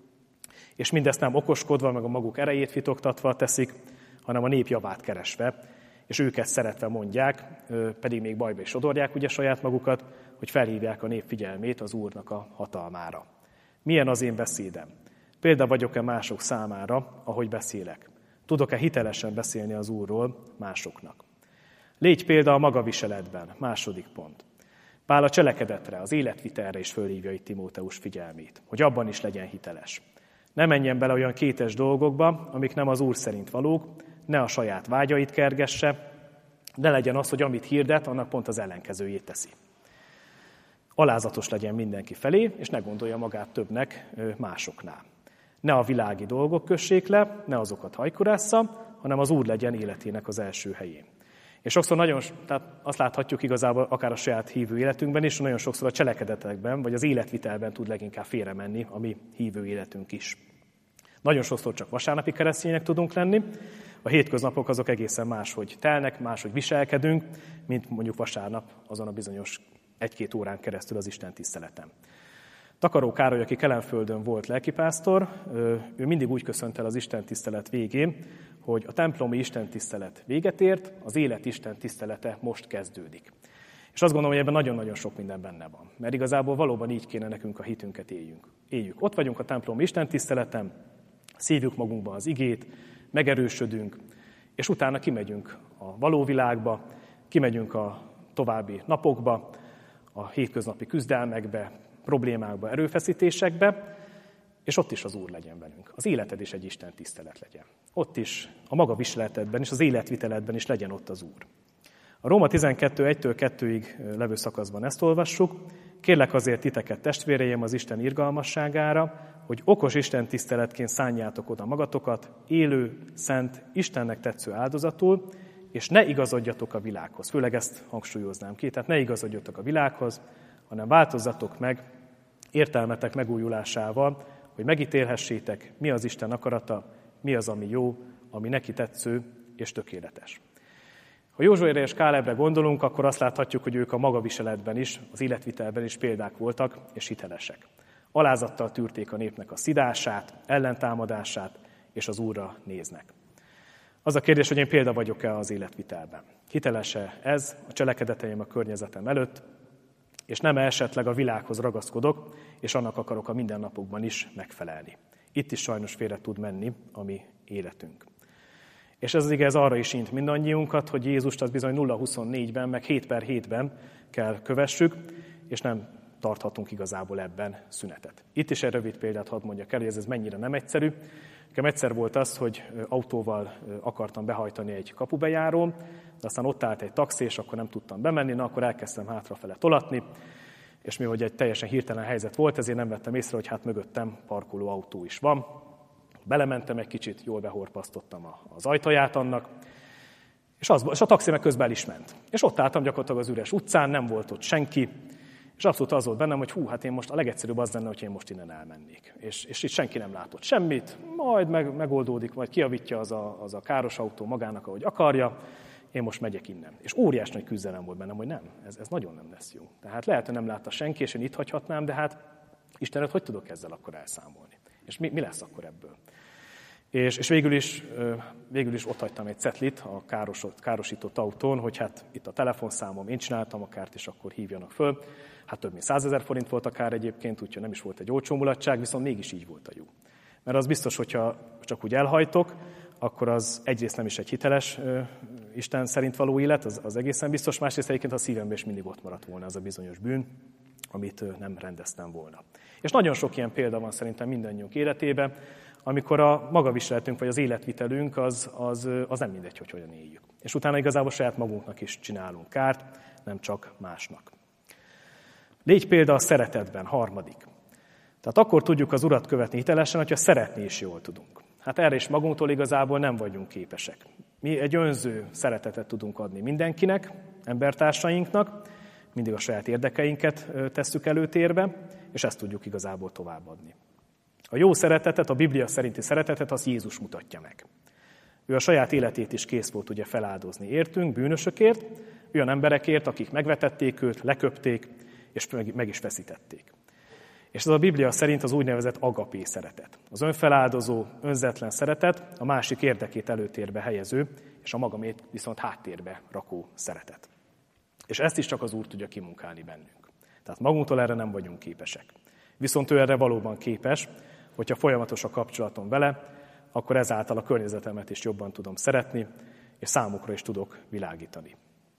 és mindezt nem okoskodva, meg a maguk erejét fitoktatva teszik, hanem a nép javát keresve, és őket szeretve mondják, pedig még bajba is sodorják ugye saját magukat, hogy felhívják a nép figyelmét az Úrnak a hatalmára. Milyen az én beszédem? Példa vagyok-e mások számára, ahogy beszélek? Tudok-e hitelesen beszélni az Úrról másoknak? Légy példa a magaviseletben, második pont. Pál a cselekedetre, az életvitelre is fölhívja itt Timóteus figyelmét, hogy abban is legyen hiteles. Ne menjen bele olyan kétes dolgokba, amik nem az Úr szerint valók, ne a saját vágyait kergesse, ne legyen az, hogy amit hirdet, annak pont az ellenkezőjét teszi. Alázatos legyen mindenki felé, és ne gondolja magát többnek másoknál. Ne a világi dolgok kössék le, ne azokat hajkurásza, hanem az Úr legyen életének az első helyén. És sokszor tehát azt láthatjuk igazából akár a saját hívő életünkben is, nagyon sokszor a cselekedetekben, vagy az életvitelben tud leginkább félremenni a mi hívő életünk is. Nagyon sokszor csak vasárnapi keresztények tudunk lenni, a hétköznapok azok egészen máshogy telnek, máshogy viselkedünk, mint mondjuk vasárnap azon a bizonyos 1-2 órán keresztül az Isten tiszteleten. Takaró Károly, aki Kelenföldön volt lelkipásztor, ő mindig úgy köszönt el az Isten tisztelet végén, hogy a templomi Isten tisztelet véget ért, az élet Isten tisztelete most kezdődik. És azt gondolom, hogy ebben nagyon-nagyon sok minden benne van. Mert igazából valóban így kéne nekünk a hitünket éljük. Ott vagyunk a templom istentiszteleten, szívjuk magunkba az igét, megerősödünk, és utána kimegyünk a való világba, kimegyünk a további napokba, a hétköznapi küzdelmekbe, problémákba, erőfeszítésekbe, és ott is az Úr legyen velünk. Az életed is egy Isten tisztelet legyen. Ott is, a maga viseletedben és az életviteledben is legyen ott az Úr. A Róma 12, 1-től 2-ig levő szakaszban ezt olvassuk. Kérlek azért titeket, testvéreim, az Isten irgalmasságára, hogy okos Isten tiszteletként szánjátok oda magatokat, élő, szent, Istennek tetsző áldozatul, és ne igazodjatok a világhoz. Főleg ezt hangsúlyoznám ki, tehát ne igazodjatok a világhoz, hanem változzatok meg értelmetek megújulásával, hogy megítélhessétek, mi az Isten akarata, mi az, ami jó, ami neki tetsző és tökéletes. Ha Józsuére és Kálebre gondolunk, akkor azt láthatjuk, hogy ők a magaviseletben is, az életvitelben is példák voltak és hitelesek. Alázattal tűrték a népnek a szidását, ellentámadását, és az Úrra néznek. Az a kérdés, hogy én példa vagyok-e az életvitelben. Hiteles-e ez a cselekedeteim a környezetem előtt, és nem esetleg a világhoz ragaszkodok, és annak akarok a mindennapokban is megfelelni. Itt is sajnos félre tud menni a mi életünk. És ez az igaz arra is int mindannyiunkat, hogy Jézust az bizony 0-24-ben, meg 7/7-ben kell kövessük, és nem tarthatunk igazából ebben szünetet. Itt is egy rövid példát hadd mondjak el, hogy ez mennyire nem egyszerű. Nekem egyszer volt az, hogy autóval akartam behajtani egy kapubejárón, de aztán ott állt egy taxi, és akkor nem tudtam bemenni, akkor elkezdtem hátrafele tolatni, és mivel egy teljesen hirtelen helyzet volt, ezért nem vettem észre, hogy hát mögöttem parkoló autó is van. Belementem egy kicsit, jól behorpasztottam az ajtaját annak, és a taxi meg közben el is ment. És ott álltam gyakorlatilag az üres utcán, nem volt ott senki, és abszolút az volt bennem, hogy hát én most a legegyszerűbb az lenne, hogy én most innen elmennék. És itt senki nem látott semmit, majd megoldódik, majd kijavítja az a káros autó magának, ahogy akarja, én most megyek innen. És óriás nagy küzdelem volt bennem, hogy nem, ez nagyon nem lesz jó. Tehát lehet, hogy nem látta senki, és én itt hagyhatnám, de hát Istenet, hogy tudok ezzel akkor elszámolni? És mi lesz akkor ebből? És végül is ott hagytam egy cetlit a károsított autón, hogy hát itt a telefonszámom, én csináltam a kárt, és akkor hívjanak föl. Hát több mint 100 000 forint volt a kár egyébként, úgyhogy nem is volt egy olcsó mulatság, viszont mégis így volt a jó. Mert az biztos, hogyha csak úgy elhajtok, akkor az egyrészt nem is egy hiteles Isten szerint való élet, az egészen biztos, másrészt egyébként a szívemben is mindig ott maradt volna az a bizonyos bűn, amit nem rendeztem volna. És nagyon sok ilyen példa van szerintem mindannyiunk életében, amikor a magaviseletünk vagy az életvitelünk az nem mindegy, hogy hogyan éljük. És utána igazából saját magunknak is csinálunk kárt, nem csak másnak. Légy példa a szeretetben, 3. Tehát akkor tudjuk az Urat követni hitelesen, hogyha szeretni is jól tudunk. Hát erre is magunktól igazából nem vagyunk képesek. Mi egy önző szeretetet tudunk adni mindenkinek, embertársainknak, mindig a saját érdekeinket tesszük előtérbe, és ezt tudjuk igazából továbbadni. A jó szeretetet, a Biblia szerinti szeretetet, az Jézus mutatja meg. Ő a saját életét is kész volt ugye feláldozni értünk, bűnösökért, olyan emberekért, akik megvetették őt, leköpték, és meg is feszítették. És ez a Biblia szerint az úgynevezett agapé szeretet. Az önfeláldozó, önzetlen szeretet, a másik érdekét előtérbe helyező, és a magamét viszont háttérbe rakó szeretet. És ezt is csak az Úr tudja kimunkálni bennünk. Tehát magunktól erre nem vagyunk képesek. Viszont ő erre valóban képes, hogyha folyamatos a kapcsolatom vele, akkor ezáltal a környezetemet is jobban tudom szeretni, és számukra is tudok világítani.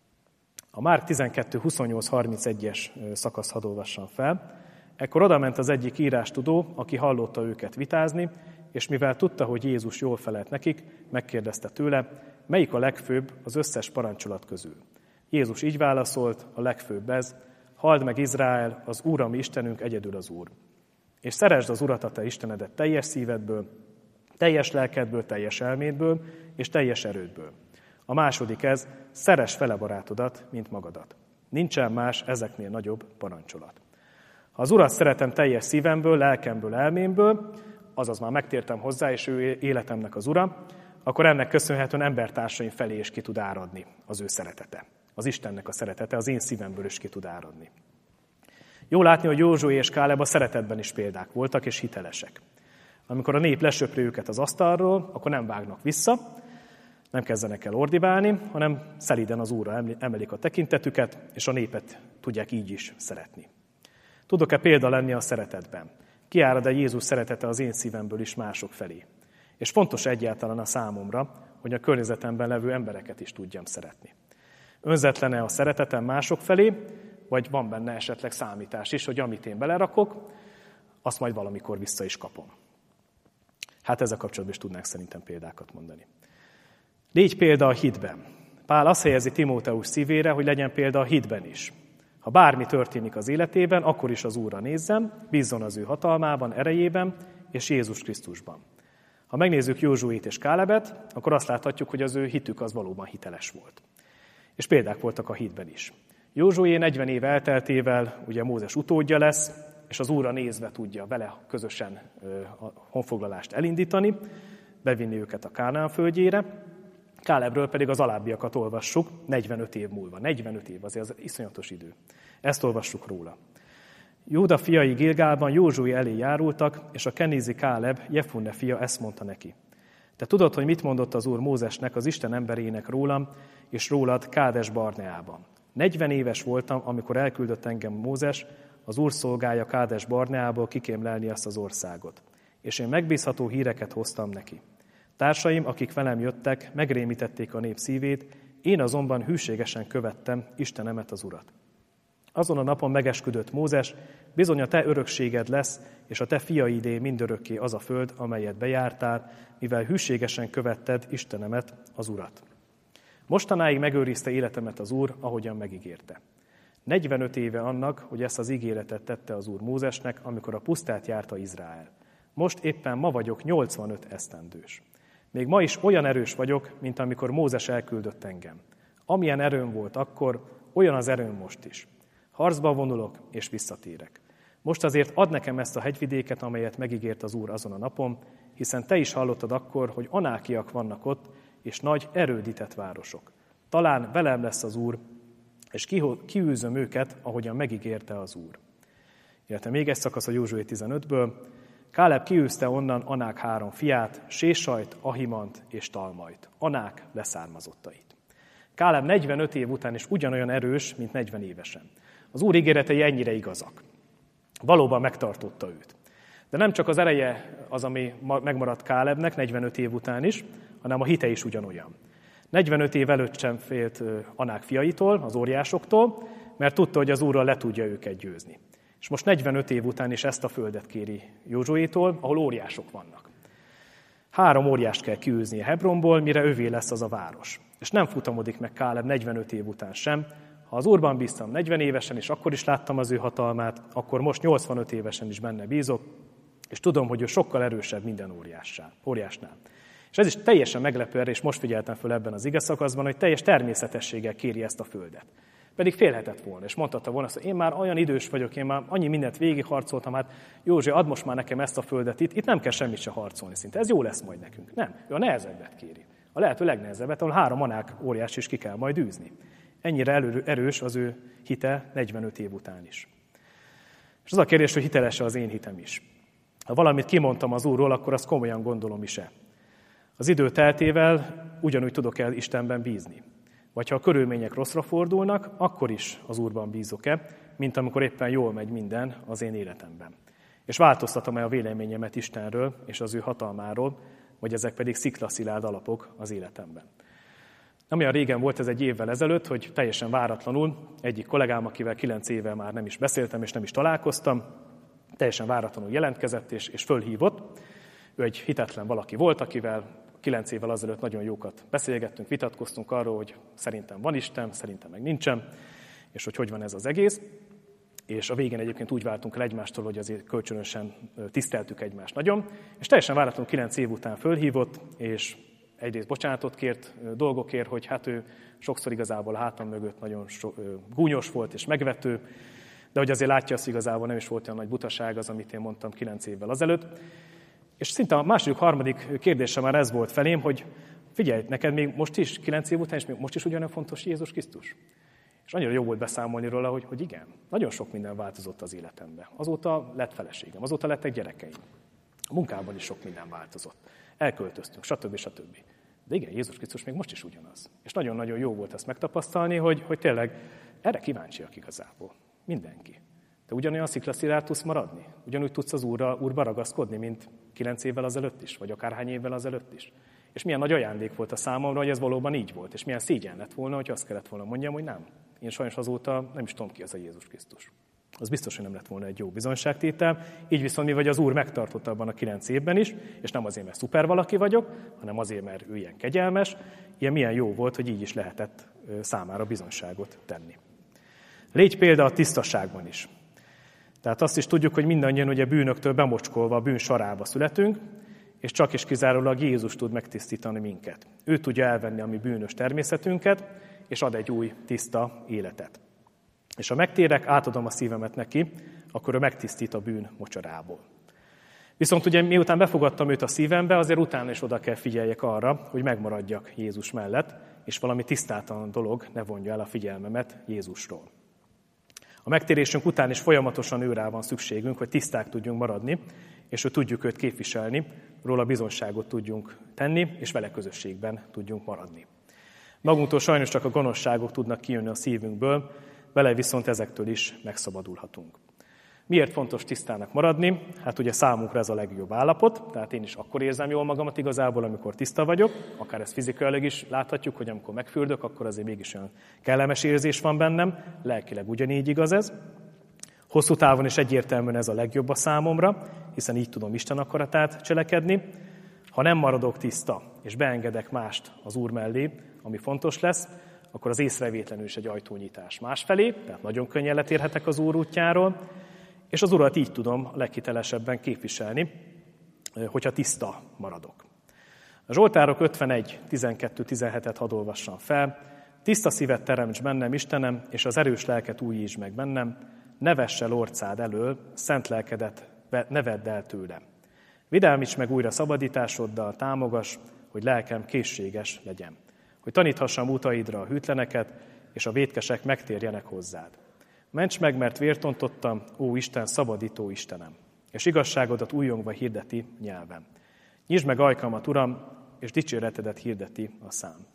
A Márk 12:28-31-es szakasz hadd olvassam fel. Ekkor odament az egyik írástudó, aki hallotta őket vitázni, és mivel tudta, hogy Jézus jól felelt nekik, megkérdezte tőle, melyik a legfőbb az összes parancsolat közül. Jézus így válaszolt, a legfőbb ez, halld meg Izrael, az Úr, a mi Istenünk, egyedül az Úr. És szeresd az Urat, a te Istenedet teljes szívedből, teljes lelkedből, teljes elmédből és teljes erődből. A második ez, szeress fele barátodat, mint magadat. Nincsen más ezeknél nagyobb parancsolat. Ha az Urat szeretem teljes szívemből, lelkemből, elmémből, azaz már megtértem hozzá, és ő életemnek az Ura, akkor ennek köszönhetően embertársaim felé is ki tud áradni az ő szeretete. Az Istennek a szeretete az én szívemből is ki tud áradni. Jó látni, hogy Józsué és Káleb a szeretetben is példák voltak, és hitelesek. Amikor a nép lesöpri őket az asztalról, akkor nem vágnak vissza, Nem kezdenek el ordibálni, hanem szelíden az Úrra emelik a tekintetüket, és a népet tudják így is szeretni. Tudok-e példa lenni a szeretetben? Kiárad-e Jézus szeretete az én szívemből is mások felé? És fontos egyáltalán a számomra, hogy a környezetemben levő embereket is tudjam szeretni. Önzetlene a szeretetem mások felé, vagy van benne esetleg számítás is, hogy amit én belerakok, azt majd valamikor vissza is kapom. Hát ezzel kapcsolatban is tudnánk szerintem példákat mondani. 4 példa a hitben. Pál azt helyezi Timóteus szívére, hogy legyen példa a hitben is. Ha bármi történik az életében, akkor is az Úrra nézzen, bízzon az ő hatalmában, erejében és Jézus Krisztusban. Ha megnézzük Józsuét és Kálebet, akkor azt láthatjuk, hogy az ő hitük az valóban hiteles volt. És példák voltak a hitben is. Józsué 40 év elteltével ugye Mózes utódja lesz, és az Úrra nézve tudja vele közösen a honfoglalást elindítani, bevinni őket a Kánaán földjére. Kálebről pedig az alábbiakat olvassuk 45 év múlva. 45 év, azért az iszonyatos idő. Ezt olvassuk róla. Júda fiai Gilgálban Józsué elé járultak, és a kenézi Káleb, Jefunne fia ezt mondta neki. Te tudod, hogy mit mondott az Úr Mózesnek, az Isten emberének rólam, és rólad Kádes Barneában. 40 éves voltam, amikor elküldött engem Mózes, az Úr szolgája Kádes Barneából kikémlelni azt az országot. És én megbízható híreket hoztam neki. Társaim, akik velem jöttek, megrémítették a nép szívét, én azonban hűségesen követtem Istenemet, az Urat. Azon a napon megesküdött Mózes, bizony a te örökséged lesz, és a te fiaidé mindörökké az a föld, amelyet bejártál, mivel hűségesen követted Istenemet, az Urat. Mostanáig megőrizte életemet az Úr, ahogyan megígérte. 45 éve annak, hogy ezt az ígéretet tette az Úr Mózesnek, amikor a pusztát járta Izrael. Most éppen ma vagyok 85 esztendős. Még ma is olyan erős vagyok, mint amikor Mózes elküldött engem. Amilyen erőm volt akkor, olyan az erőm most is. Harcba vonulok, és visszatérek. Most azért add nekem ezt a hegyvidéket, amelyet megígért az Úr azon a napon, hiszen te is hallottad akkor, hogy anákiak vannak ott, és nagy, erődített városok. Talán velem lesz az Úr, és kiűzöm őket, ahogyan megígérte az Úr. Illetve még egy szakasz a Józsué 15-ből. Káleb kiűzte onnan Anák 3 fiát, Sésajt, Ahimant és Talmait, Anák leszármazottait. Káleb 45 év után is ugyanolyan erős, mint 40 évesen. Az Úr ígéretei ennyire igazak. Valóban megtartotta őt. De nem csak az ereje az, ami megmaradt Kálebnek 45 év után is, hanem a hite is ugyanolyan. 45 év előtt sem félt Anák fiaitól, az óriásoktól, mert tudta, hogy az Úrral le tudja őket győzni. És most 45 év után is ezt a földet kéri Józsuétól, ahol óriások vannak. 3 óriást kell kiűzni Hebronból, mire övé lesz az a város. És nem futamodik meg Káleb 45 év után sem. Ha az Úrban bíztam 40 évesen, és akkor is láttam az ő hatalmát, akkor most 85 évesen is benne bízok, és tudom, hogy ő sokkal erősebb minden óriásnál. És ez is teljesen meglepő erre, és most figyeltem föl ebben az igeszakaszban, hogy teljes természetességgel kéri ezt a földet. Pedig félhetett volna, és mondhatta volna azt, hogy én már olyan idős vagyok, én már annyi mindent végigharcoltam, hát Józsi, add most már nekem ezt a földet itt nem kell semmit se harcolni szinte, ez jó lesz majd nekünk. Nem, ő a nehezebbet kéri. A lehető legnehezebbet, ahol 3 Anák óriás is ki kell majd űzni. Ennyire erős az ő hite 45 év után is. És az a kérdés, hogy hiteles-e az én hitem is. Ha valamit kimondtam az Úrról, akkor azt komolyan gondolom is-e. Az idő teltével ugyanúgy tudok el Istenben bízni. Vagy ha a körülmények rosszra fordulnak, akkor is az Úrban bízok-e, mint amikor éppen jól megy minden az én életemben. És változtatom-e a véleményemet Istenről és az ő hatalmáról, vagy ezek pedig sziklaszilárd alapok az életemben. Nem olyan régen volt ez, egy évvel ezelőtt, hogy teljesen váratlanul egyik kollégám, akivel 9 éve már nem is beszéltem és nem is találkoztam, teljesen váratlanul jelentkezett és fölhívott. Ő egy hitetlen valaki volt, akivel 9 évvel azelőtt nagyon jókat beszélgettünk, vitatkoztunk arról, hogy szerintem van Isten, szerintem meg nincsen, és hogy van ez az egész. És a végén egyébként úgy váltunk el egymástól, hogy azért kölcsönösen tiszteltük egymást nagyon. És teljesen váratlanul 9 év után fölhívott, és egyrészt bocsánatot kért dolgokért, hogy hát ő sokszor igazából a hátam mögött nagyon gúnyos volt és megvető, de hogy azért látja azt, igazából nem is volt olyan nagy butaság az, amit én mondtam 9 évvel azelőtt. És szinte a második, harmadik kérdése már ez volt felém, hogy figyelj, neked még most is, 9 év után, és még most is ugyanolyan fontos Jézus Krisztus? És annyira jó volt beszámolni róla, hogy igen, nagyon sok minden változott az életemben. Azóta lett feleségem, azóta lettek gyerekeim. A munkában is sok minden változott. Elköltöztünk, stb. De igen, Jézus Krisztus még most is ugyanaz. És nagyon-nagyon jó volt ezt megtapasztalni, hogy tényleg erre kíváncsiak igazából. Mindenki. Te ugyanolyan sziklaszilárd tudsz maradni? Ugyanúgy tudsz az Úrba ragaszkodni, mint 9 évvel azelőtt is, vagy akárhány évvel azelőtt is? És milyen nagy ajándék volt a számomra, hogy ez valóban így volt. És milyen szégyen lett volna, hogy azt kellett volna mondjam, hogy nem. Én sajnos azóta nem is tudom ki az a Jézus Krisztus. Az biztos, hogy nem lett volna egy jó bizonyságtétel. Így viszont mi vagy az Úr megtartotta abban a 9 évben is, és nem azért, mert szuper valaki vagyok, hanem azért, mert ő ilyen kegyelmes. Ilyen milyen jó volt, hogy így is lehetett számára bizonyságot tenni. Légy példa a tisztaságban is. Tehát azt is tudjuk, hogy mindannyian ugye bűnöktől bemocskolva a bűn sarába születünk, és csak és kizárólag Jézus tud megtisztítani minket. Ő tudja elvenni a mi bűnös természetünket, és ad egy új, tiszta életet. És ha megtérek, átadom a szívemet neki, akkor ő megtisztít a bűn mocsarából. Viszont ugye miután befogadtam őt a szívembe, azért utána is oda kell figyeljek arra, hogy megmaradjak Jézus mellett, és valami tisztátalan dolog ne vonja el a figyelmemet Jézusról. A megtérésünk után is folyamatosan őrá van szükségünk, hogy tiszták tudjunk maradni, és hogy tudjuk őt képviselni, róla bizonyságot tudjunk tenni, és vele közösségben tudjunk maradni. Magunktól sajnos csak a gonoszságok tudnak kijönni a szívünkből, vele viszont ezektől is megszabadulhatunk. Miért fontos tisztának maradni? Hát ugye számunkra ez a legjobb állapot, tehát én is akkor érzem jól magamat igazából, amikor tiszta vagyok, akár ezt fizikailag is láthatjuk, hogy amikor megfürdök, akkor azért mégis olyan kellemes érzés van bennem, lelkileg ugyanígy igaz ez. Hosszú távon is egyértelműen ez a legjobb a számomra, hiszen így tudom Isten akaratát cselekedni. Ha nem maradok tiszta, és beengedek mást az Úr mellé, ami fontos lesz, akkor az észrevétlenül is egy ajtónyitás másfelé, tehát nagyon könnyen letérhetek az Úr útjáról, és az Urat így tudom a leghitelesebben képviselni, hogyha tiszta maradok. A Zsoltárok 51, 12-17-et hadd olvassam fel. Tiszta szívet teremts bennem, Istenem, és az erős lelket újítsd meg bennem, ne vess el orcád elől, szent lelkedet ne vedd el tőlem. Vidámíts meg újra szabadításoddal, támogass, hogy lelkem készséges legyen. Hogy taníthassam utaidra a hűtleneket, és a vétkesek megtérjenek hozzád. Ments meg, mert vért ontottam, ó Isten, szabadító Istenem, és igazságodat újjongva hirdeti nyelvem. Nyisd meg ajkamat, Uram, és dicséretedet hirdeti a szám.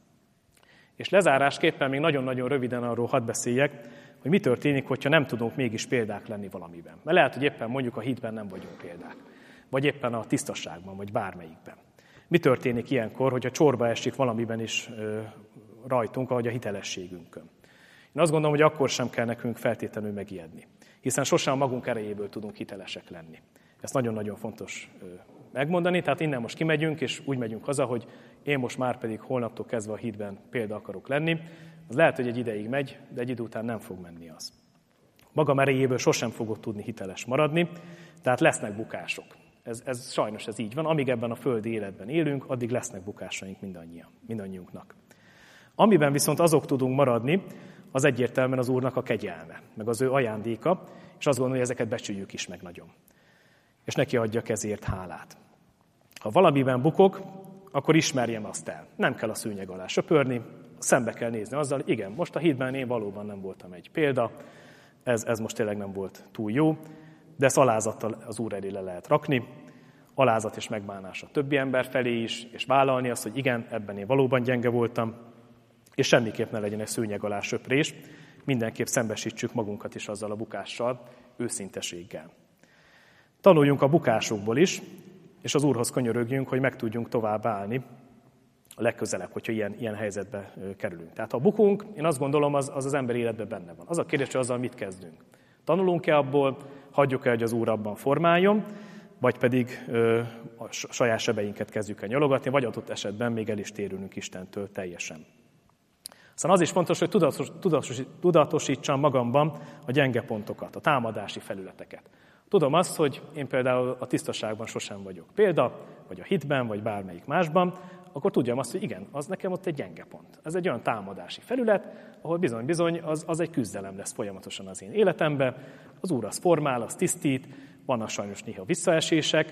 És lezárásképpen még nagyon-nagyon röviden arról hadd beszéljek, hogy mi történik, hogyha nem tudunk mégis példák lenni valamiben. Mert lehet, hogy éppen mondjuk a hitben nem vagyunk példák, vagy éppen a tisztaságban, vagy bármelyikben. Mi történik ilyenkor, hogyha csorba esik valamiben is rajtunk, ahogy a hitelességünkön? Én azt gondolom, hogy akkor sem kell nekünk feltétlenül megijedni, hiszen sosem a magunk erejéből tudunk hitelesek lenni. Ezt nagyon-nagyon fontos megmondani, tehát innen most kimegyünk, és úgy megyünk haza, hogy én most már pedig holnaptól kezdve a hitben példa akarok lenni. Az lehet, hogy egy ideig megy, de egy idő után nem fog menni az. Magam erejéből sosem fogok tudni hiteles maradni, tehát lesznek bukások. Ez sajnos ez így van. Amíg ebben a földi életben élünk, addig lesznek bukásaink mindannyiunknak. Amiben viszont azok tudunk maradni, az egyértelműen az Úrnak a kegyelme, meg az ő ajándéka, és azt gondolom, hogy ezeket becsüljük is meg nagyon. És neki adjak ezért hálát. Ha valamiben bukok, akkor ismerjem azt el. Nem kell a szőnyeg alá söpörni, szembe kell nézni azzal, hogy igen, most a hitben én valóban nem voltam egy példa, ez most tényleg nem volt túl jó, de ezt alázattal az Úr elé le lehet rakni, alázat és megbánás a többi ember felé is, és vállalni azt, hogy igen, ebben én valóban gyenge voltam, és semmiképp ne legyen egy szőnyeg alá söprés, mindenképp szembesítsük magunkat is azzal a bukással, őszinteséggel. Tanuljunk a bukásokból is, és az Úrhoz könyörögjünk, hogy meg tudjunk tovább állni a legközelebb, hogyha ilyen helyzetbe kerülünk. Tehát ha bukunk, én azt gondolom, az ember életben benne van. Az a kérdés, hogy azzal mit kezdünk. Tanulunk-e abból, hagyjuk-e, hogy az Úr abban formáljon, vagy pedig a saját sebeinket kezdjük el nyalogatni, vagy adott esetben még el is térülünk Istentől teljesen. Aztán az is fontos, hogy tudatosítsam magamban a gyenge pontokat, a támadási felületeket. Tudom azt, hogy én például a tisztaságban sosem vagyok példa, vagy a hitben, vagy bármelyik másban, akkor tudjam azt, hogy igen, az nekem ott egy gyenge pont. Ez egy olyan támadási felület, ahol bizony-bizony az egy küzdelem lesz folyamatosan az én életemben. Az Úr az formál, az tisztít, vannak sajnos néha visszaesések,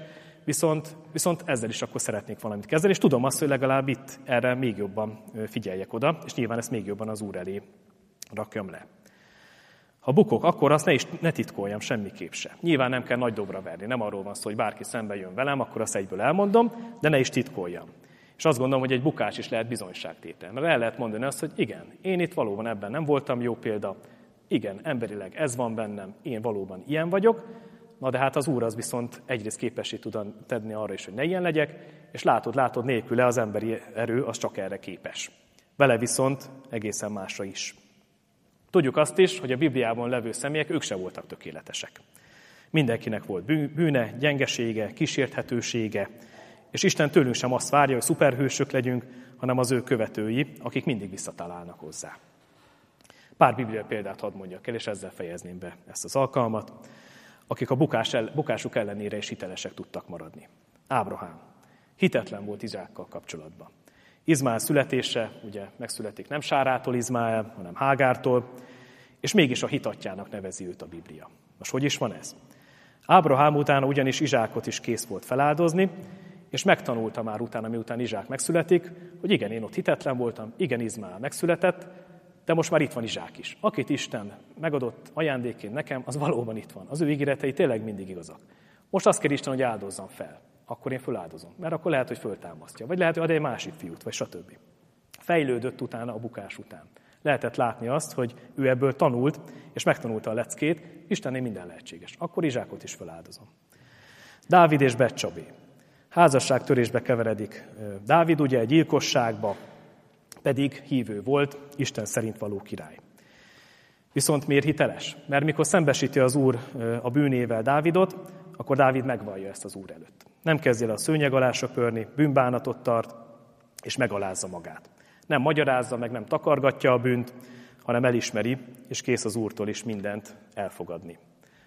viszont ezzel is akkor szeretnék valamit kezdeni, és tudom azt, hogy legalább itt erre még jobban figyeljek oda, és nyilván ezt még jobban az Úr elé rakjam le. Ha bukok, akkor azt ne titkoljam semmiképp se. Nyilván nem kell nagy dobra verni, nem arról van szó, hogy bárki szembe jön velem, akkor azt egyből elmondom, de ne is titkoljam. És azt gondolom, hogy egy bukás is lehet bizonyságtétel. Mert el lehet mondani azt, hogy igen, én itt valóban ebben nem voltam jó példa, igen, emberileg ez van bennem, én valóban ilyen vagyok, na de hát az Úr az viszont egyrészt képessé tud tenni arra is, hogy ne ilyen legyek, és látod, nélküle az emberi erő az csak erre képes. Vele viszont egészen másra is. Tudjuk azt is, hogy a Bibliában levő személyek, ők se voltak tökéletesek. Mindenkinek volt bűne, gyengesége, kísérthetősége, és Isten tőlünk sem azt várja, hogy szuperhősök legyünk, hanem az ő követői, akik mindig visszatalálnak hozzá. Pár bibliai példát hadd mondjak el, és ezzel fejezném be ezt az alkalmat, akik a bukásuk ellenére is hitelesek tudtak maradni. Ábrahám hitetlen volt Izsákkal kapcsolatban. Izmael születése, ugye megszületik nem Sárától Izmael, hanem Hágártól, és mégis a hit atyjának nevezi őt a Biblia. Most hogy is van ez? Ábrahám utána ugyanis Izsákot is kész volt feláldozni, és megtanulta már utána, miután Izsák megszületik, hogy igen, én ott hitetlen voltam, igen, Izmael megszületett, de most már itt van Izsák is. Akit Isten megadott ajándékként nekem, az valóban itt van. Az ő ígéretei tényleg mindig igazak. Most azt kér Isten, hogy áldozzam fel. Akkor én föláldozom. Mert akkor lehet, hogy föltámasztja. Vagy lehet, hogy ad egy másik fiút, vagy stb. Fejlődött utána a bukás után. Lehetett látni azt, hogy ő ebből tanult, és megtanulta a leckét, Istennél minden lehetséges. Akkor Izsákot is föláldozom. Dávid és Betcsabé. Házasságtörésbe keveredik Dávid, ugye egy gyilkosságba, pedig hívő volt, Isten szerint való király. Viszont miért hiteles? Mert mikor szembesíti az Úr a bűnével Dávidot, akkor Dávid megvallja ezt az Úr előtt. Nem kezd el a szőnyeg alá söpörni, bűnbánatot tart, és megalázza magát. Nem magyarázza, meg nem takargatja a bűnt, hanem elismeri, és kész az Úrtól is mindent elfogadni.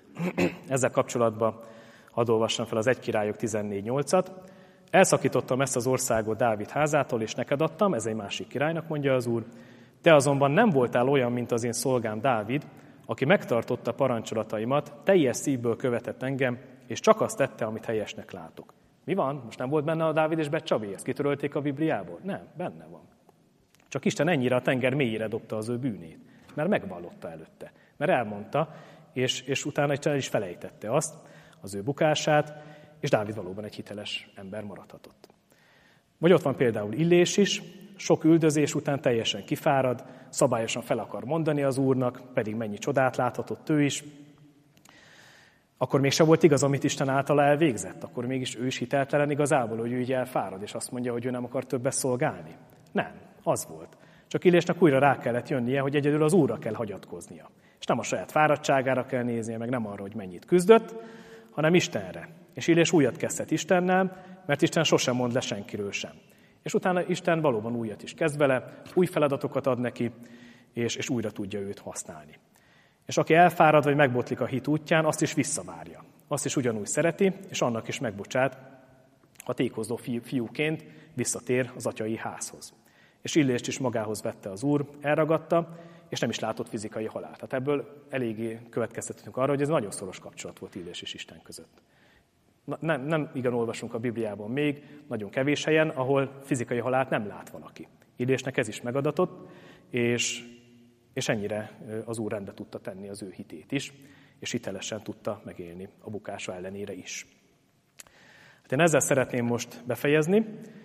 Ezzel kapcsolatban hadd olvassam fel az 1 Királyok 14:8-at. Elszakítottam ezt az országot Dávid házától, és neked adtam, ez egy másik királynak, mondja az Úr. Te azonban nem voltál olyan, mint az én szolgám Dávid, aki megtartotta parancsolataimat, teljes szívből követett engem, és csak azt tette, amit helyesnek látok. Mi van? Most nem volt benne a Dávid és Betcsabé? Ezt kitörölték a Bibliából? Nem, benne van. Csak Isten ennyire a tenger mélyére dobta az ő bűnét, mert megvallotta előtte, mert elmondta, és utána el is felejtette azt, az ő bukását, és Dávid valóban egy hiteles ember maradhatott. Vagy ott van például Illés is, sok üldözés után teljesen kifárad, szabályosan fel akar mondani az Úrnak, pedig mennyi csodát láthatott ő is. Akkor mégse volt igaz, amit Isten általa elvégzett, akkor mégis ő is hiteltelen igazából, hogy ő így elfárad, és azt mondja, hogy ő nem akar többet szolgálni. Nem, az volt. Csak Illésnek újra rá kellett jönnie, hogy egyedül az Úrra kell hagyatkoznia. És nem a saját fáradtságára kell néznie, meg nem arra, hogy mennyit küzdött, hanem Istenre. És Illés újat kezdhet Istennel, mert Isten sosem mond le senkiről sem. És utána Isten valóban újat is kezd vele, új feladatokat ad neki, és újra tudja őt használni. És aki elfárad, vagy megbotlik a hit útján, azt is visszavárja. Azt is ugyanúgy szereti, és annak is megbocsát, ha tékozló fiúként visszatér az atyai házhoz. És Illést is magához vette az Úr, elragadta, és nem is látott fizikai halált. Tehát ebből eléggé következtetünk arra, hogy ez nagyon szoros kapcsolat volt Illés és Isten között. Nem igen olvasunk a Bibliában még, nagyon kevés helyen, ahol fizikai halált nem lát valaki. Illésnek ez is megadatott, és ennyire az Úr rendbe tudta tenni az ő hitét is, és hitelesen tudta megélni a bukása ellenére is. Hát én ezzel szeretném most befejezni,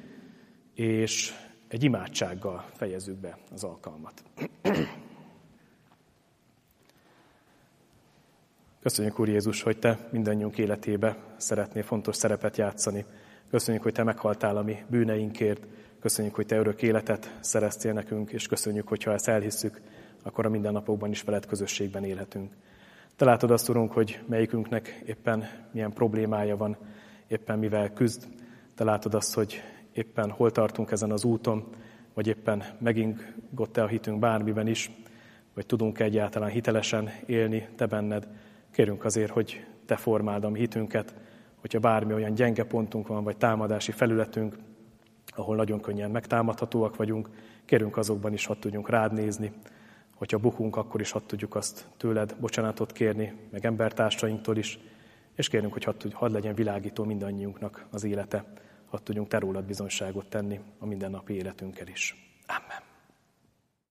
és egy imádsággal fejezzük be az alkalmat. Köszönjük, Úr Jézus, hogy Te mindannyiunk életébe szeretnél fontos szerepet játszani. Köszönjük, hogy Te meghaltál a mi bűneinkért. Köszönjük, hogy Te örök életet szereztél nekünk, és köszönjük, hogyha ezt elhisszük, akkor a mindennapokban is veled közösségben élhetünk. Te látod azt, Urunk, hogy melyikünknek éppen milyen problémája van, éppen mivel küzd. Te látod azt, hogy éppen hol tartunk ezen az úton, vagy éppen megingott-e a hitünk bármiben is, vagy tudunk egyáltalán hitelesen élni Te benned. Kérünk azért, hogy Te formáld a mi hitünket, hogyha bármi olyan gyenge pontunk van, vagy támadási felületünk, ahol nagyon könnyen megtámadhatóak vagyunk, kérünk azokban is, hadd tudjunk rád nézni, hogyha bukunk, akkor is hadd tudjuk azt tőled bocsánatot kérni, meg embertársainktól is, és kérünk, hogy hadd legyen világító mindannyiunknak az élete, hadd tudjunk Te rólad bizonyságot tenni a mindennapi életünkkel is.